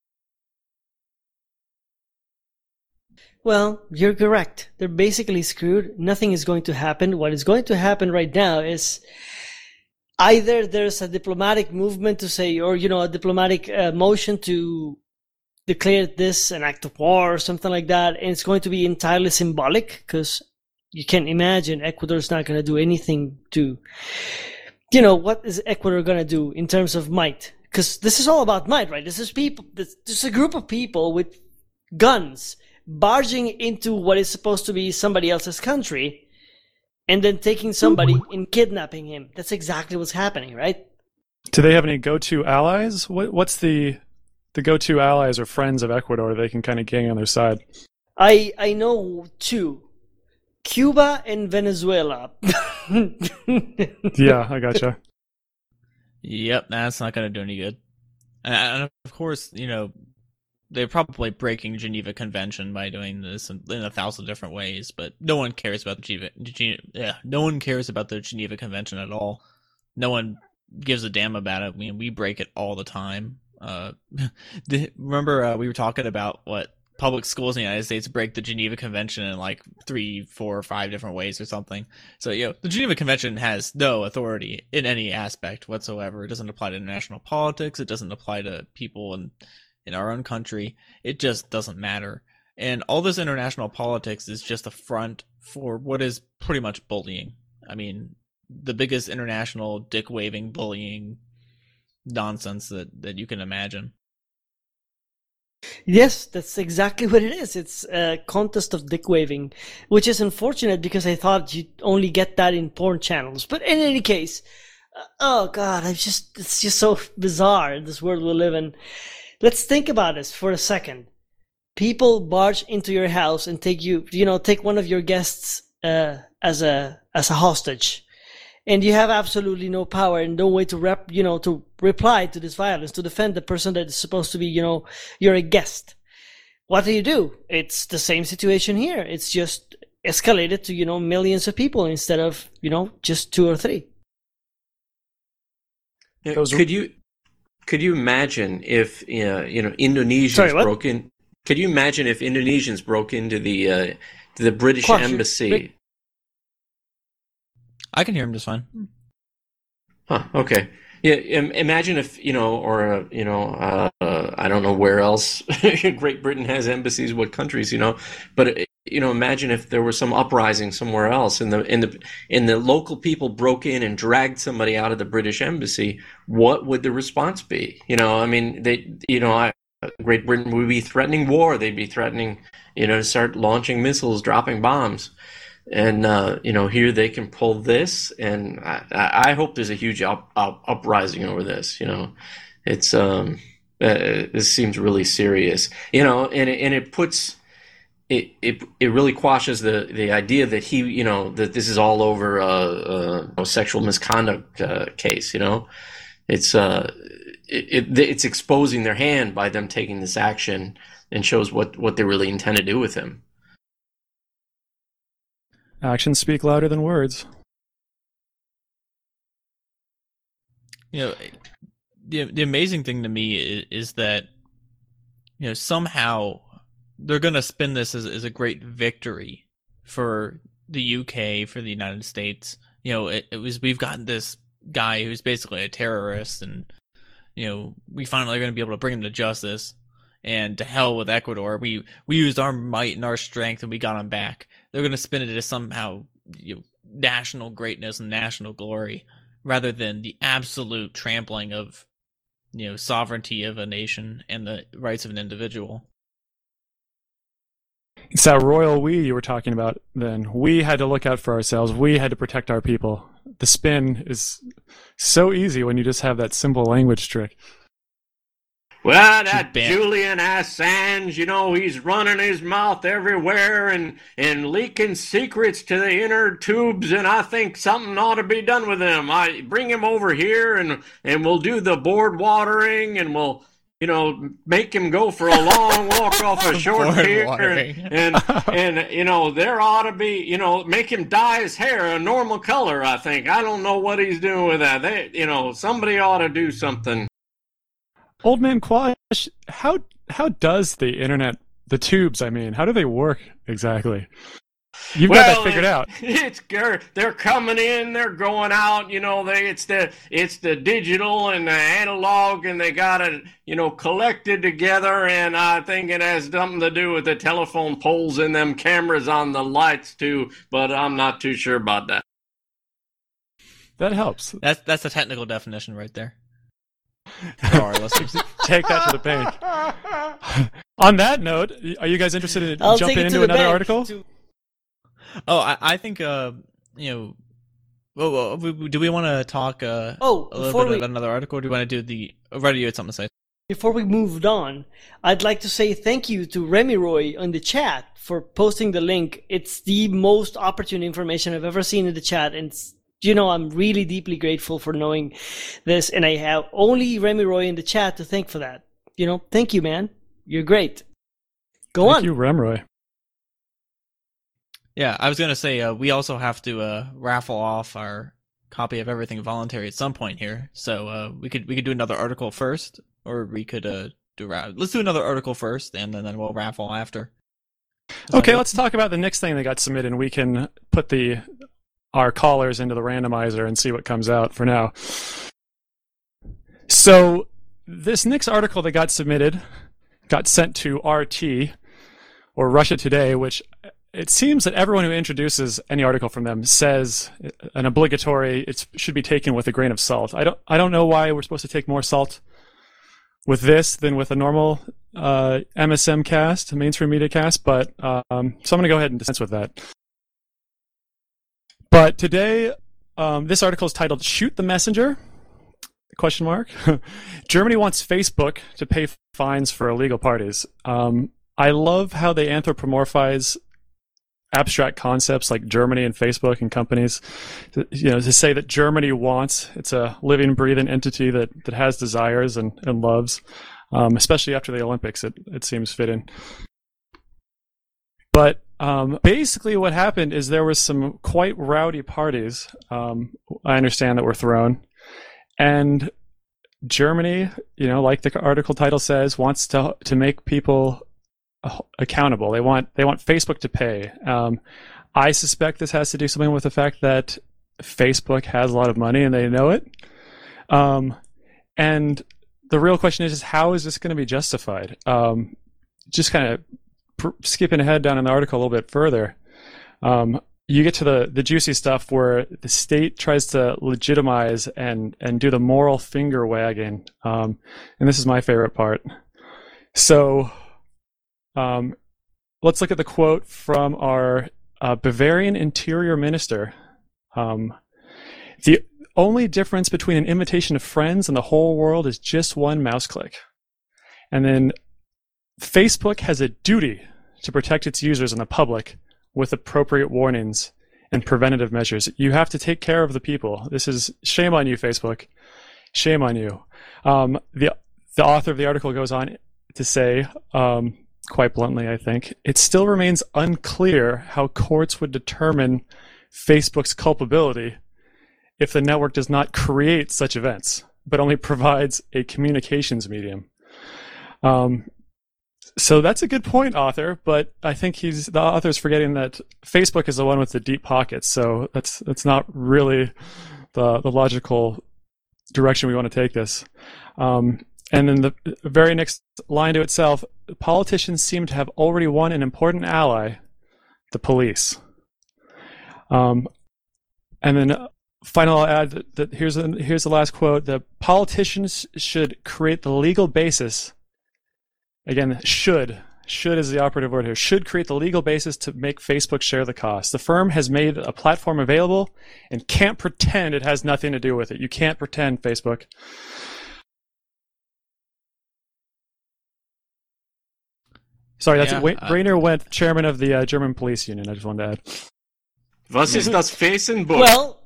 Well, you're correct. They're basically screwed. Nothing is going to happen. What is going to happen right now is either there's a diplomatic movement to say, or, you know, a diplomatic uh, motion to declare this an act of war or something like that, and it's going to be entirely symbolic because you can imagine Ecuador's not going to do anything to, you know, what is Ecuador going to do in terms of might? Because this is all about might, right? This is people, this, this is a group of people with guns barging into what is supposed to be somebody else's country and then taking somebody and kidnapping him. That's exactly what's happening, right? Do they have any go-to allies? What, what's the the go-to allies or friends of Ecuador they can kind of gang on their side? I I know two. Cuba and Venezuela. Yeah, I gotcha. Yep, that's not going to do any good. And, and of course, you know, they're probably breaking Geneva Convention by doing this in, in a thousand different ways, but no one cares about the Geneva, Geneva, yeah, no one cares about the Geneva Convention at all. No one gives a damn about it. I mean, we break it all the time. Uh, the, remember uh, we were talking about what public schools in the United States break the Geneva Convention in like three, four, or five different ways or something. So, you know, the Geneva Convention has no authority in any aspect whatsoever. It doesn't apply to international politics. It doesn't apply to people in, in our own country. It just doesn't matter. And all this international politics is just a front for what is pretty much bullying. I mean, the biggest international dick-waving bullying nonsense that, that you can imagine. Yes, that's exactly what it is. It's a contest of dick waving, which is unfortunate because I thought you'd only get that in porn channels. But in any case, uh, oh god, I just it's just so bizarre in this world we live in. Let's think about this for a second. People barge into your house and take you, you know, take one of your guests uh, as a as a hostage, and you have absolutely no power and no way to rep, you know, to reply to this violence, to defend the person that is supposed to be, you know, you're a guest. What do you do? It's the same situation here. It's just escalated to, you know, millions of people instead of, you know, just two or three. Yeah, could you could you imagine if uh, you know Indonesians Sorry, what? broke in? Could you imagine if Indonesians broke into the uh, to the British Quash, embassy? Rick- I can hear him just fine. Huh. Okay. Yeah. Im- imagine if you know, or uh, you know, uh, uh, I don't know where else Great Britain has embassies, what countries, you know, but uh, you know, imagine if there was some uprising somewhere else, and the in the and the local people broke in and dragged somebody out of the British embassy. What would the response be? You know, I mean, they, you know, I, Great Britain would be threatening war. They'd be threatening, you know, to start launching missiles, dropping bombs. And, uh, you know, here they can pull this, and I, I hope there's a huge up, up, uprising over this, you know. It's, um, uh, this seems really serious, you know, and it, and it puts, it, it, it really quashes the, the idea that he, you know, that this is all over a, a, a sexual misconduct uh, case, you know. It's, uh, it, it, it's exposing their hand by them taking this action, and shows what, what they really intend to do with him. Actions speak louder than words. You know, the the amazing thing to me is, is that, you know, somehow they're going to spin this as, as a great victory for the U K, for the United States. You know, it, it was, we've gotten this guy who's basically a terrorist, and, you know, we finally are going to be able to bring him to justice. And to hell with Ecuador. We we used our might and our strength, and we got him back. They're going to spin it as somehow, you know, national greatness and national glory, rather than the absolute trampling of, you know, sovereignty of a nation and the rights of an individual. It's that royal we you were talking about then. We had to look out for ourselves. We had to protect our people. The spin is so easy when you just have that simple language trick. Well, that Julian Assange, you know, he's running his mouth everywhere and, and leaking secrets to the inner tubes, and I think something ought to be done with him. I bring him over here, and, and we'll do the board watering, and we'll, you know, make him go for a long walk off a short pier, and, and, and, you know, there ought to be, you know, make him dye his hair a normal color, I think. I don't know what he's doing with that. They, you know, somebody ought to do something. Old Man Quash, how how does the internet, the tubes, I mean, how do they work exactly? You've well, got that figured it, out. It's they're coming in, they're going out. You know, they it's the it's the digital and the analog, and they got it, you know, collected together. And I think it has something to do with the telephone poles and them cameras on the lights too. But I'm not too sure about that. That helps. That's that's a technical definition right there. For our listeners. Take that to the bank. On that note, are you guys interested in I'll jumping take it into to the another bank article? to- Oh, I, I think, uh, you know, well, well, we- do we want to talk uh, Oh, a little before bit we- about another article, or do you want to do the... Already you had something to say. Before we moved on, I'd like to say thank you to Remy Roy on the chat for posting the link. It's the most opportune information I've ever seen in the chat, and it's, you know, I'm really deeply grateful for knowing this, and I have only Remy Roy in the chat to thank for that. You know, thank you, man. You're great. Go Thank on. you, Remroy. Yeah, I was going to say, uh, we also have to uh, raffle off our copy of Everything Voluntary at some point here. So uh, we could we could do another article first, or we could uh, do... Ra- Let's do another article first, and then, then we'll raffle after. Okay, Uh, let's talk about the next thing that got submitted, and we can put the our callers into the randomizer and see what comes out for now. So this next article that got submitted got sent to R T, or Russia Today, which it seems that everyone who introduces any article from them says an obligatory, it should be taken with a grain of salt. I don't I don't know why we're supposed to take more salt with this than with a normal uh, M S M cast, mainstream media cast, but um, so I'm going to go ahead and dispense with that. But today, um, this article is titled "Shoot the Messenger?" Question mark. Germany wants Facebook to pay fines for illegal parties. Um, I love how they anthropomorphize abstract concepts like Germany and Facebook and companies. To, you know, to say that Germany wants, it's a living, breathing entity that, that has desires and, and loves, um, especially after the Olympics, it, it seems fitting. But um, basically what happened is there was some quite rowdy parties, um, I understand, that were thrown. And Germany, you know, like the article title says, wants to to make people accountable. They want they want Facebook to pay. Um, I suspect this has to do something with the fact that Facebook has a lot of money and they know it. Um, and the real question is, is how is this going to be justified? Um, just kind of pr- skipping ahead down in the article a little bit further. Um, you get to the, the juicy stuff where the state tries to legitimize and, and do the moral finger wagging. Um, and this is my favorite part. So um, let's look at the quote from our uh, Bavarian interior minister. Um, the only difference between an invitation to friends and the whole world is just one mouse click. And then Facebook has a duty to protect its users and the public with appropriate warnings and preventative measures. You have to take care of the people. This is shame on you, Facebook. Shame on you. Um, the the author of the article goes on to say, um, quite bluntly, I think, it still remains unclear how courts would determine Facebook's culpability if the network does not create such events, but only provides a communications medium. Um, So that's a good point, author, but I think he's the author's forgetting that Facebook is the one with the deep pockets, so that's that's not really the the logical direction we want to take this. Um, and then the very next line to itself, politicians seem to have already won an important ally, the police. Um, and then finally, I'll add that, that here's the, here's the last quote: the politicians should create the legal basis. Again, should. Should is the operative word here. Should create the legal basis to make Facebook share the cost. The firm has made a platform available and can't pretend it has nothing to do with it. You can't pretend, Facebook. Sorry, that's Yeah, it. uh, Rainer Wendt, chairman of the uh, German police union. I just wanted to add. Was ist das Facebook? Well,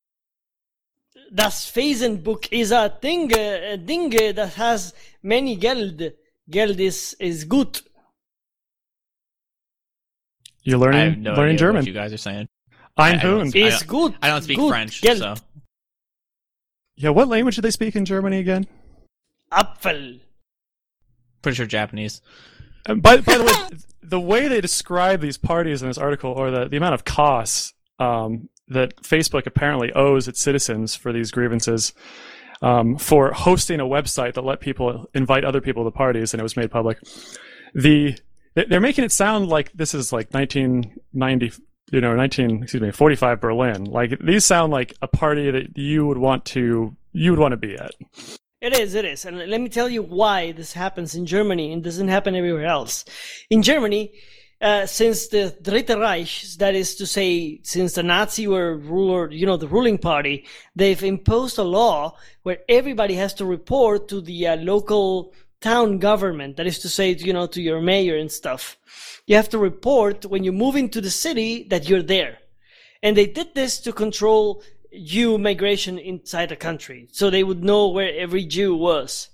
das Facebook is a thing, a thing that has many Geld. Geld is, is good. You're I learning have no learning idea German. what you guys are saying. Ein I don't Huhn. speak- I It's don't- good. I don't speak good. French, Geld. so Yeah, what language do they speak in Germany again? Apfel. pretty sure Japanese. And by, by the way, the way they describe these parties in this article, or the, the amount of costs um, that Facebook apparently owes its citizens for these grievances, um, for hosting a website that let people invite other people to parties, and it was made public. The they're making it sound like this is like nineteen ninety, you know, nineteen excuse me, forty-five Berlin. Like these sound like a party that you would want to you would want to be at. It is, it is. And let me tell you why this happens in Germany and doesn't happen everywhere else. In Germany, uh, since the Dritte Reich, that is to say, since the Nazi were ruler, you know, the ruling party, they've imposed a law where everybody has to report to the uh, local town government. That is to say, you know, to your mayor and stuff. You have to report when you move into the city that you're there. And they did this to control Jew migration inside the country, so they would know where every Jew was.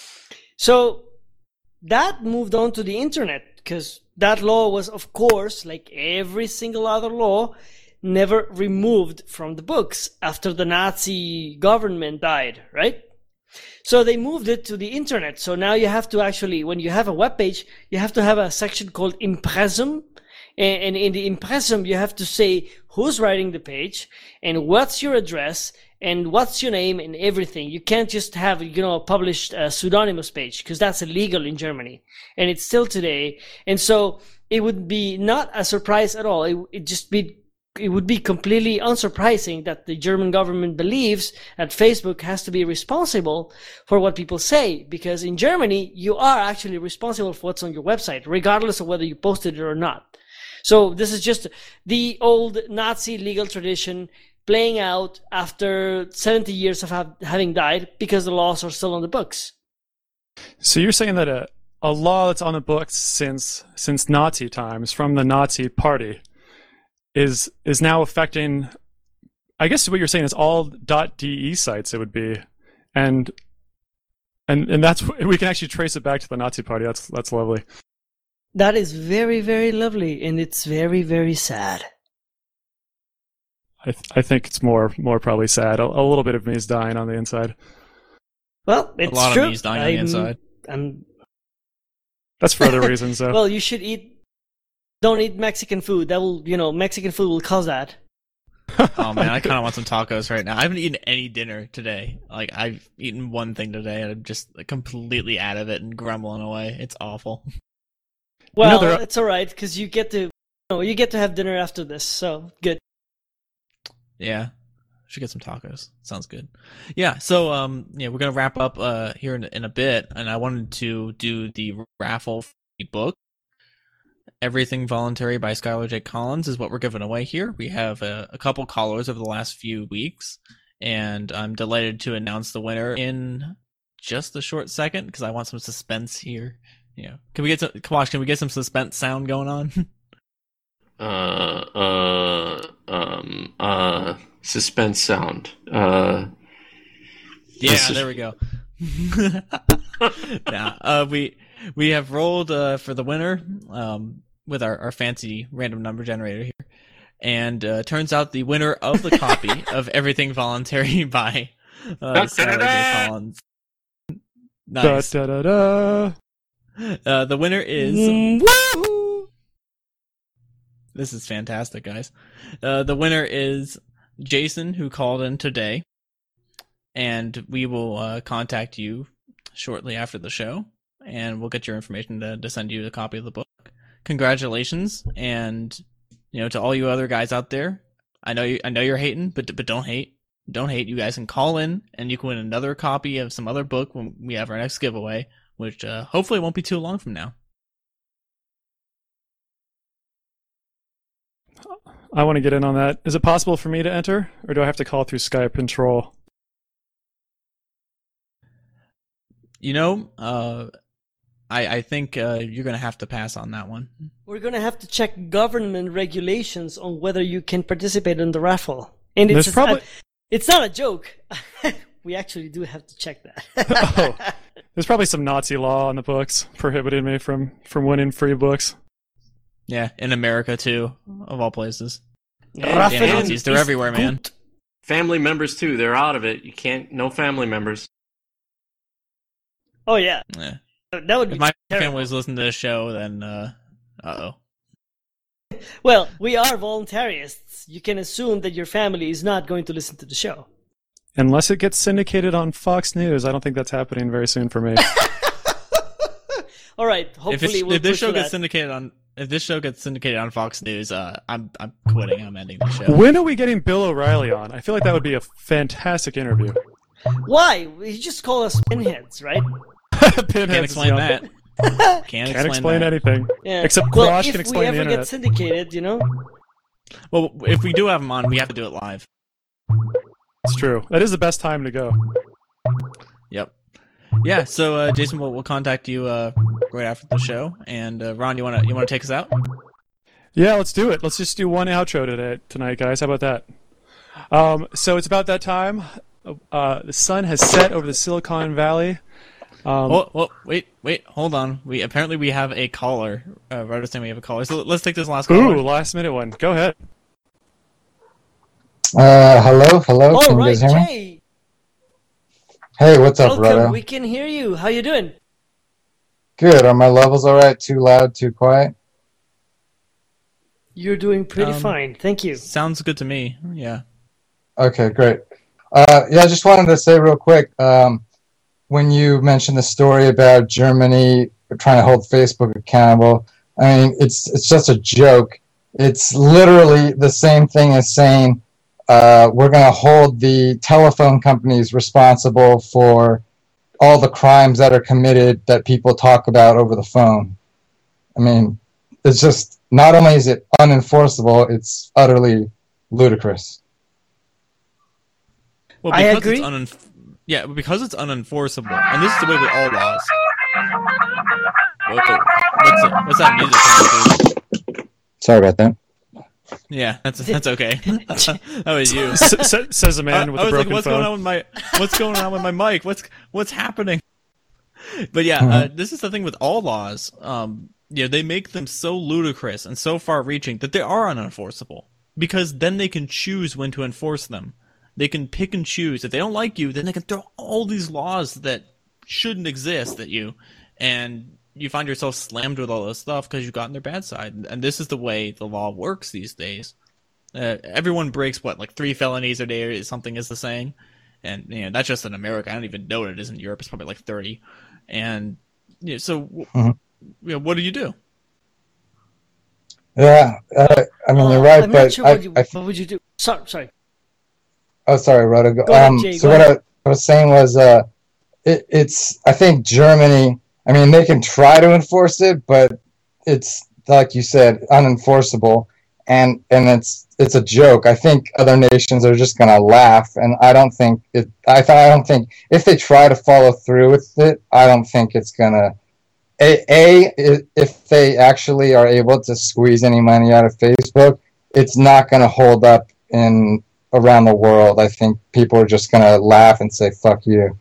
So that moved on to the internet, because that law was, of course, like every single other law, never removed from the books after the Nazi government died, right? So they moved it to the internet. So now you have to actually, when you have a web page, you have to have a section called Impressum. And in the impressum, you have to say who's writing the page and what's your address and what's your name and everything. You can't just have, you know, a published uh, pseudonymous page, because that's illegal in Germany. And it's still today. And so it would be not a surprise at all. It it just be, it would be completely unsurprising that the German government believes that Facebook has to be responsible for what people say, because in Germany, you are actually responsible for what's on your website, regardless of whether you posted it or not. So this is just the old Nazi legal tradition playing out after seventy years of have, having died, because the laws are still on the books. So you're saying that a, a law that's on the books since since Nazi times, from the Nazi party, is is now affecting. I guess what you're saying is all .de sites. It would be, and and and that's we can actually trace it back to the Nazi Party. That's that's lovely. That is very, very lovely, and it's very, very sad. I th- I think it's more more probably sad. A, a little bit of me is dying on the inside. Well, it's a lot true. of me is dying on the I'm- inside. I'm That's for other reasons, though. Well, you should eat. Don't eat Mexican food. That will, you know, Mexican food will cause that. Oh man, I kind of want some tacos right now. I haven't eaten any dinner today. Like I've eaten one thing today, and I'm just completely out of it and grumbling away. It's awful. Well, there are- it's all right because you get to, you know, you get to have dinner after this. So good. Yeah, should get some tacos. Sounds good. Yeah, so um, yeah, we're gonna wrap up uh here in in a bit, and I wanted to do the raffle for the book. Everything Voluntary by Skylar J. Collins is what we're giving away here. We have a, a couple callers over the last few weeks, and I'm delighted to announce the winner in just a short second because I want some suspense here. Yeah, can we get some? Kamash, can we get some suspense sound going on? Uh, uh, um, uh, suspense sound. Uh, Yeah, This is- there we go. Now, uh, we we have rolled uh, for the winner um, with our, our fancy random number generator here, and uh, turns out the winner of the copy of Everything Voluntary by uh, Skylar J. Collins. Da, Nice. da, da, da. Uh, the winner is. Woo! This is fantastic, guys. Uh, the winner is Jason, who called in today, and we will uh, contact you shortly after the show, and we'll get your information to, to send you a copy of the book. Congratulations, and you know, to all you other guys out there, I know you, I know you're hating, but but don't hate, don't hate. You guys can call in, and you can win another copy of some other book when we have our next giveaway, which uh, hopefully won't be too long from now. I want to get in on that. Is it possible for me to enter, or do I have to call through Skype control? You know, uh, I I think uh, you're gonna have to pass on that one. We're gonna have to check government regulations on whether you can participate in the raffle. And it's There's just- probably- uh, it's not a joke. We actually do have to check that. Oh, there's probably some Nazi law on the books prohibiting me from, from winning free books. Yeah, in America too, of all places. Raffle Damn Nazis, they're is everywhere, man. good. family members too. They're out of it. You can't. No family members. Oh yeah, Yeah. that would be If my terrible. family's listening to this show, then uh, uh oh. Well, we are voluntarists. You can assume that your family is not going to listen to the show. Unless it gets syndicated on Fox News, I don't think that's happening very soon for me. All right, If, hopefully it's, we'll if this push show for gets that. syndicated on, if this show gets syndicated on Fox News, uh, I'm I'm quitting. I'm ending the show. When are we getting Bill O'Reilly on? I feel like that would be a fantastic interview. Why? You just call us pinheads, right? Pinheads Can't is explain the- that. Can't, Can't explain, explain that. anything. Yeah. Except well, Quash if can we explain ever the get internet. syndicated, you know. Well, if we do have him on, we have to do it live. It's true. That is the best time to go. Yep. Yeah. So, uh, Jason, we'll, we'll contact you uh, right after the show. And uh, Ron, you wanna you wanna take us out? Yeah, let's do it. Let's just do one outro today, tonight, guys. How about that? Um, so it's about that time. Uh, the sun has set over the Silicon Valley. Um, Oh, oh, wait, wait, hold on. We apparently we have a caller. Uh, Ryder's saying we have a caller. So let's take this last caller. ooh, last minute one. Go ahead. Uh, hello, hello. All Can you right, guys hear me? Jay. Hey, what's up, Welcome. Rado? We can hear you. How you doing? Good. Are my levels all right? Too loud? Too quiet? You're doing pretty Um, fine. Thank you. Sounds good to me. Yeah. Okay, great. Uh, yeah, I just wanted to say real quick. Um, when you mentioned the story about Germany trying to hold Facebook accountable, I mean, it's it's just a joke. It's literally the same thing as saying uh, we're going to hold the telephone companies responsible for all the crimes that are committed that people talk about over the phone. I mean, it's just, not only is it unenforceable, it's utterly ludicrous. Well, I because agree. It's unenf- yeah, because it's unenforceable, and this is the way with all laws. Whoa, what's that, what's that music coming through? Sorry about that. Yeah, that's that's okay. That was you. S- s- says a man I, with I a was broken like, what's phone. going on with my what's going on with my mic? What's what's happening? But yeah, Mhm. uh, this is the thing with all laws. Um, you know, they make them so ludicrous and so far-reaching that they are unenforceable. Because then they can choose when to enforce them. They can pick and choose. If they don't like you, then they can throw all these laws that shouldn't exist at you, and you find yourself slammed with all this stuff because you've gotten their bad side. And this is the way the law works these days. Uh, everyone breaks what, like three felonies a day or something is the saying, and you know that's just in America. I don't even know what it is in Europe. It's probably like thirty. And you know, so, Mm-hmm. you know, what do you do? Yeah, uh, I mean, you're Uh, right, I'm but not sure I, what, you, I what would you do. Sorry, sorry. Oh, sorry, Rhoda. Go, Go ahead, um, Jay, so go what ahead. I, I was saying was, uh, it, it's. I think Germany. I mean, they can try to enforce it, but it's like you said, unenforceable, and and it's it's a joke. I think other nations are just gonna laugh, and I don't think it. I th- I don't think if they try to follow through with it, I don't think it's gonna. A, a if they actually are able to squeeze any money out of Facebook, it's not gonna hold up in around the world. I think people are just gonna laugh and say "fuck you."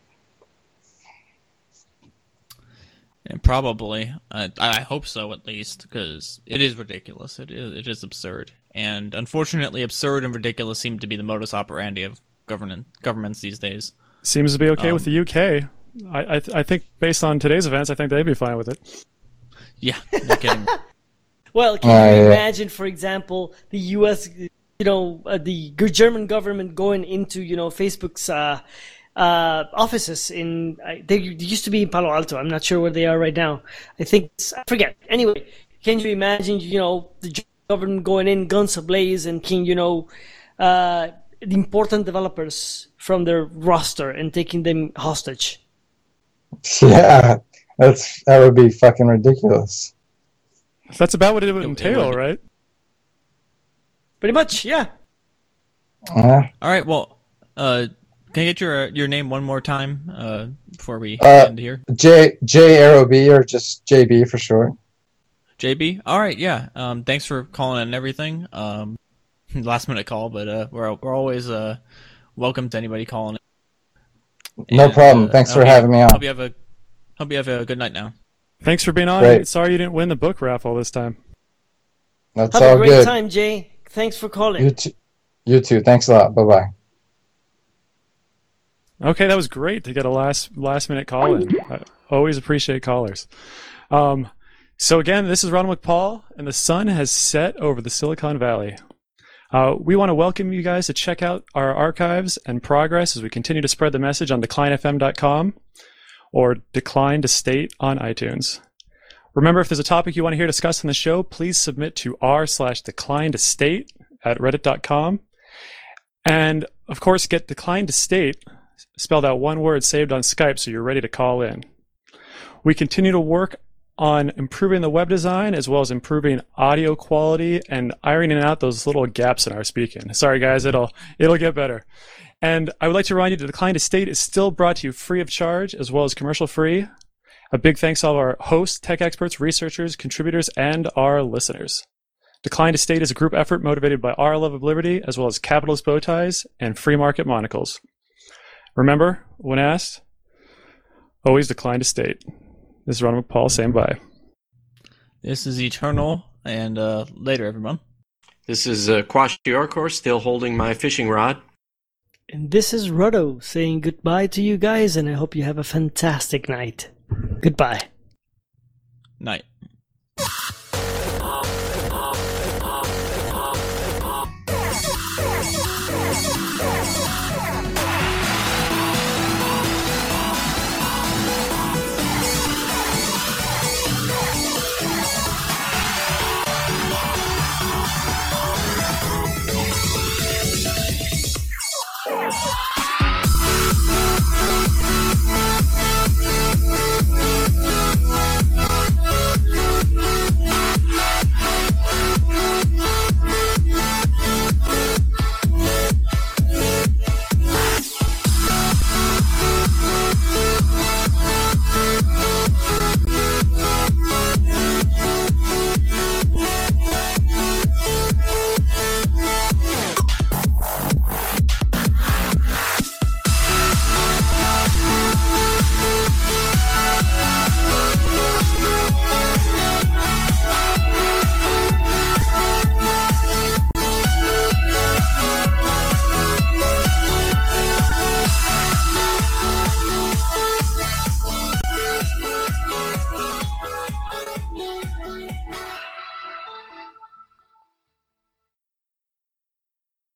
And probably, uh, I hope so at least, because it is ridiculous. It is, it is absurd, and unfortunately, absurd and ridiculous seem to be the modus operandi of government governments these days. Seems to be okay Um, with the U K. I I, th- I think based on today's events, I think they'd be fine with it. Yeah, no kidding. Well, can Oh, you yeah. imagine, for example, the U S, you know, uh, the g- German government going into, you know, Facebook's uh, uh, offices in, uh, they used to be in Palo Alto. I'm not sure where they are right now. I think, it's- I forget. Anyway, can you imagine, you know, the German government going in, guns ablaze, and can, you know, uh, the important developers from their roster and taking them hostage? Yeah, that's that would be fucking ridiculous. That's about what it would It- it entail, would. right? Pretty much, yeah. Yeah. All right, well, uh, can I get your your name one more time uh, before we Uh, end here? J J Arrow B or just J B for short. J B. All right, yeah. Um, thanks for calling in and everything. Um, last minute call, but uh, we're we're always uh welcome to anybody calling in. No And, problem. uh, Thanks hope for you- having me on. Hope you have a hope you have a good night now. Thanks for being on. Great. Sorry you didn't win the book raffle this time. That's Have all a great good. time, Jay. Thanks for calling. You too. You too. Thanks a lot. Bye bye. Okay, that was great to get a last last minute call in. I always appreciate callers. Um, so again, this is Ronald McPaul, and the sun has set over the Silicon Valley. Uh, we want to welcome you guys to check out our archives and progress as we continue to spread the message on decline f m dot com or Decline to State on iTunes. Remember, if there's a topic you want to hear discussed on the show, please submit to r slash decline to state at reddit dot com. And of course, get Decline to State spelled out one word saved on Skype so you're ready to call in. We continue to work on improving the web design as well as improving audio quality and ironing out those little gaps in our speaking. Sorry guys, it'll it'll get better. And I would like to remind you that Decline to State is still brought to you free of charge as well as commercial free. A big thanks to all of our hosts, tech experts, researchers, contributors, and our listeners. Decline to State is a group effort motivated by our love of liberty as well as capitalist bow ties and free market monocles. Remember, when asked, always decline to state. This is Ronald McPaul saying bye. This is Eternal, and uh, later, everyone. This is uh, Quash Yorkor, still holding my fishing rod. And this is Rodo saying goodbye to you guys, and I hope you have a fantastic night. Goodbye. Night. Bye.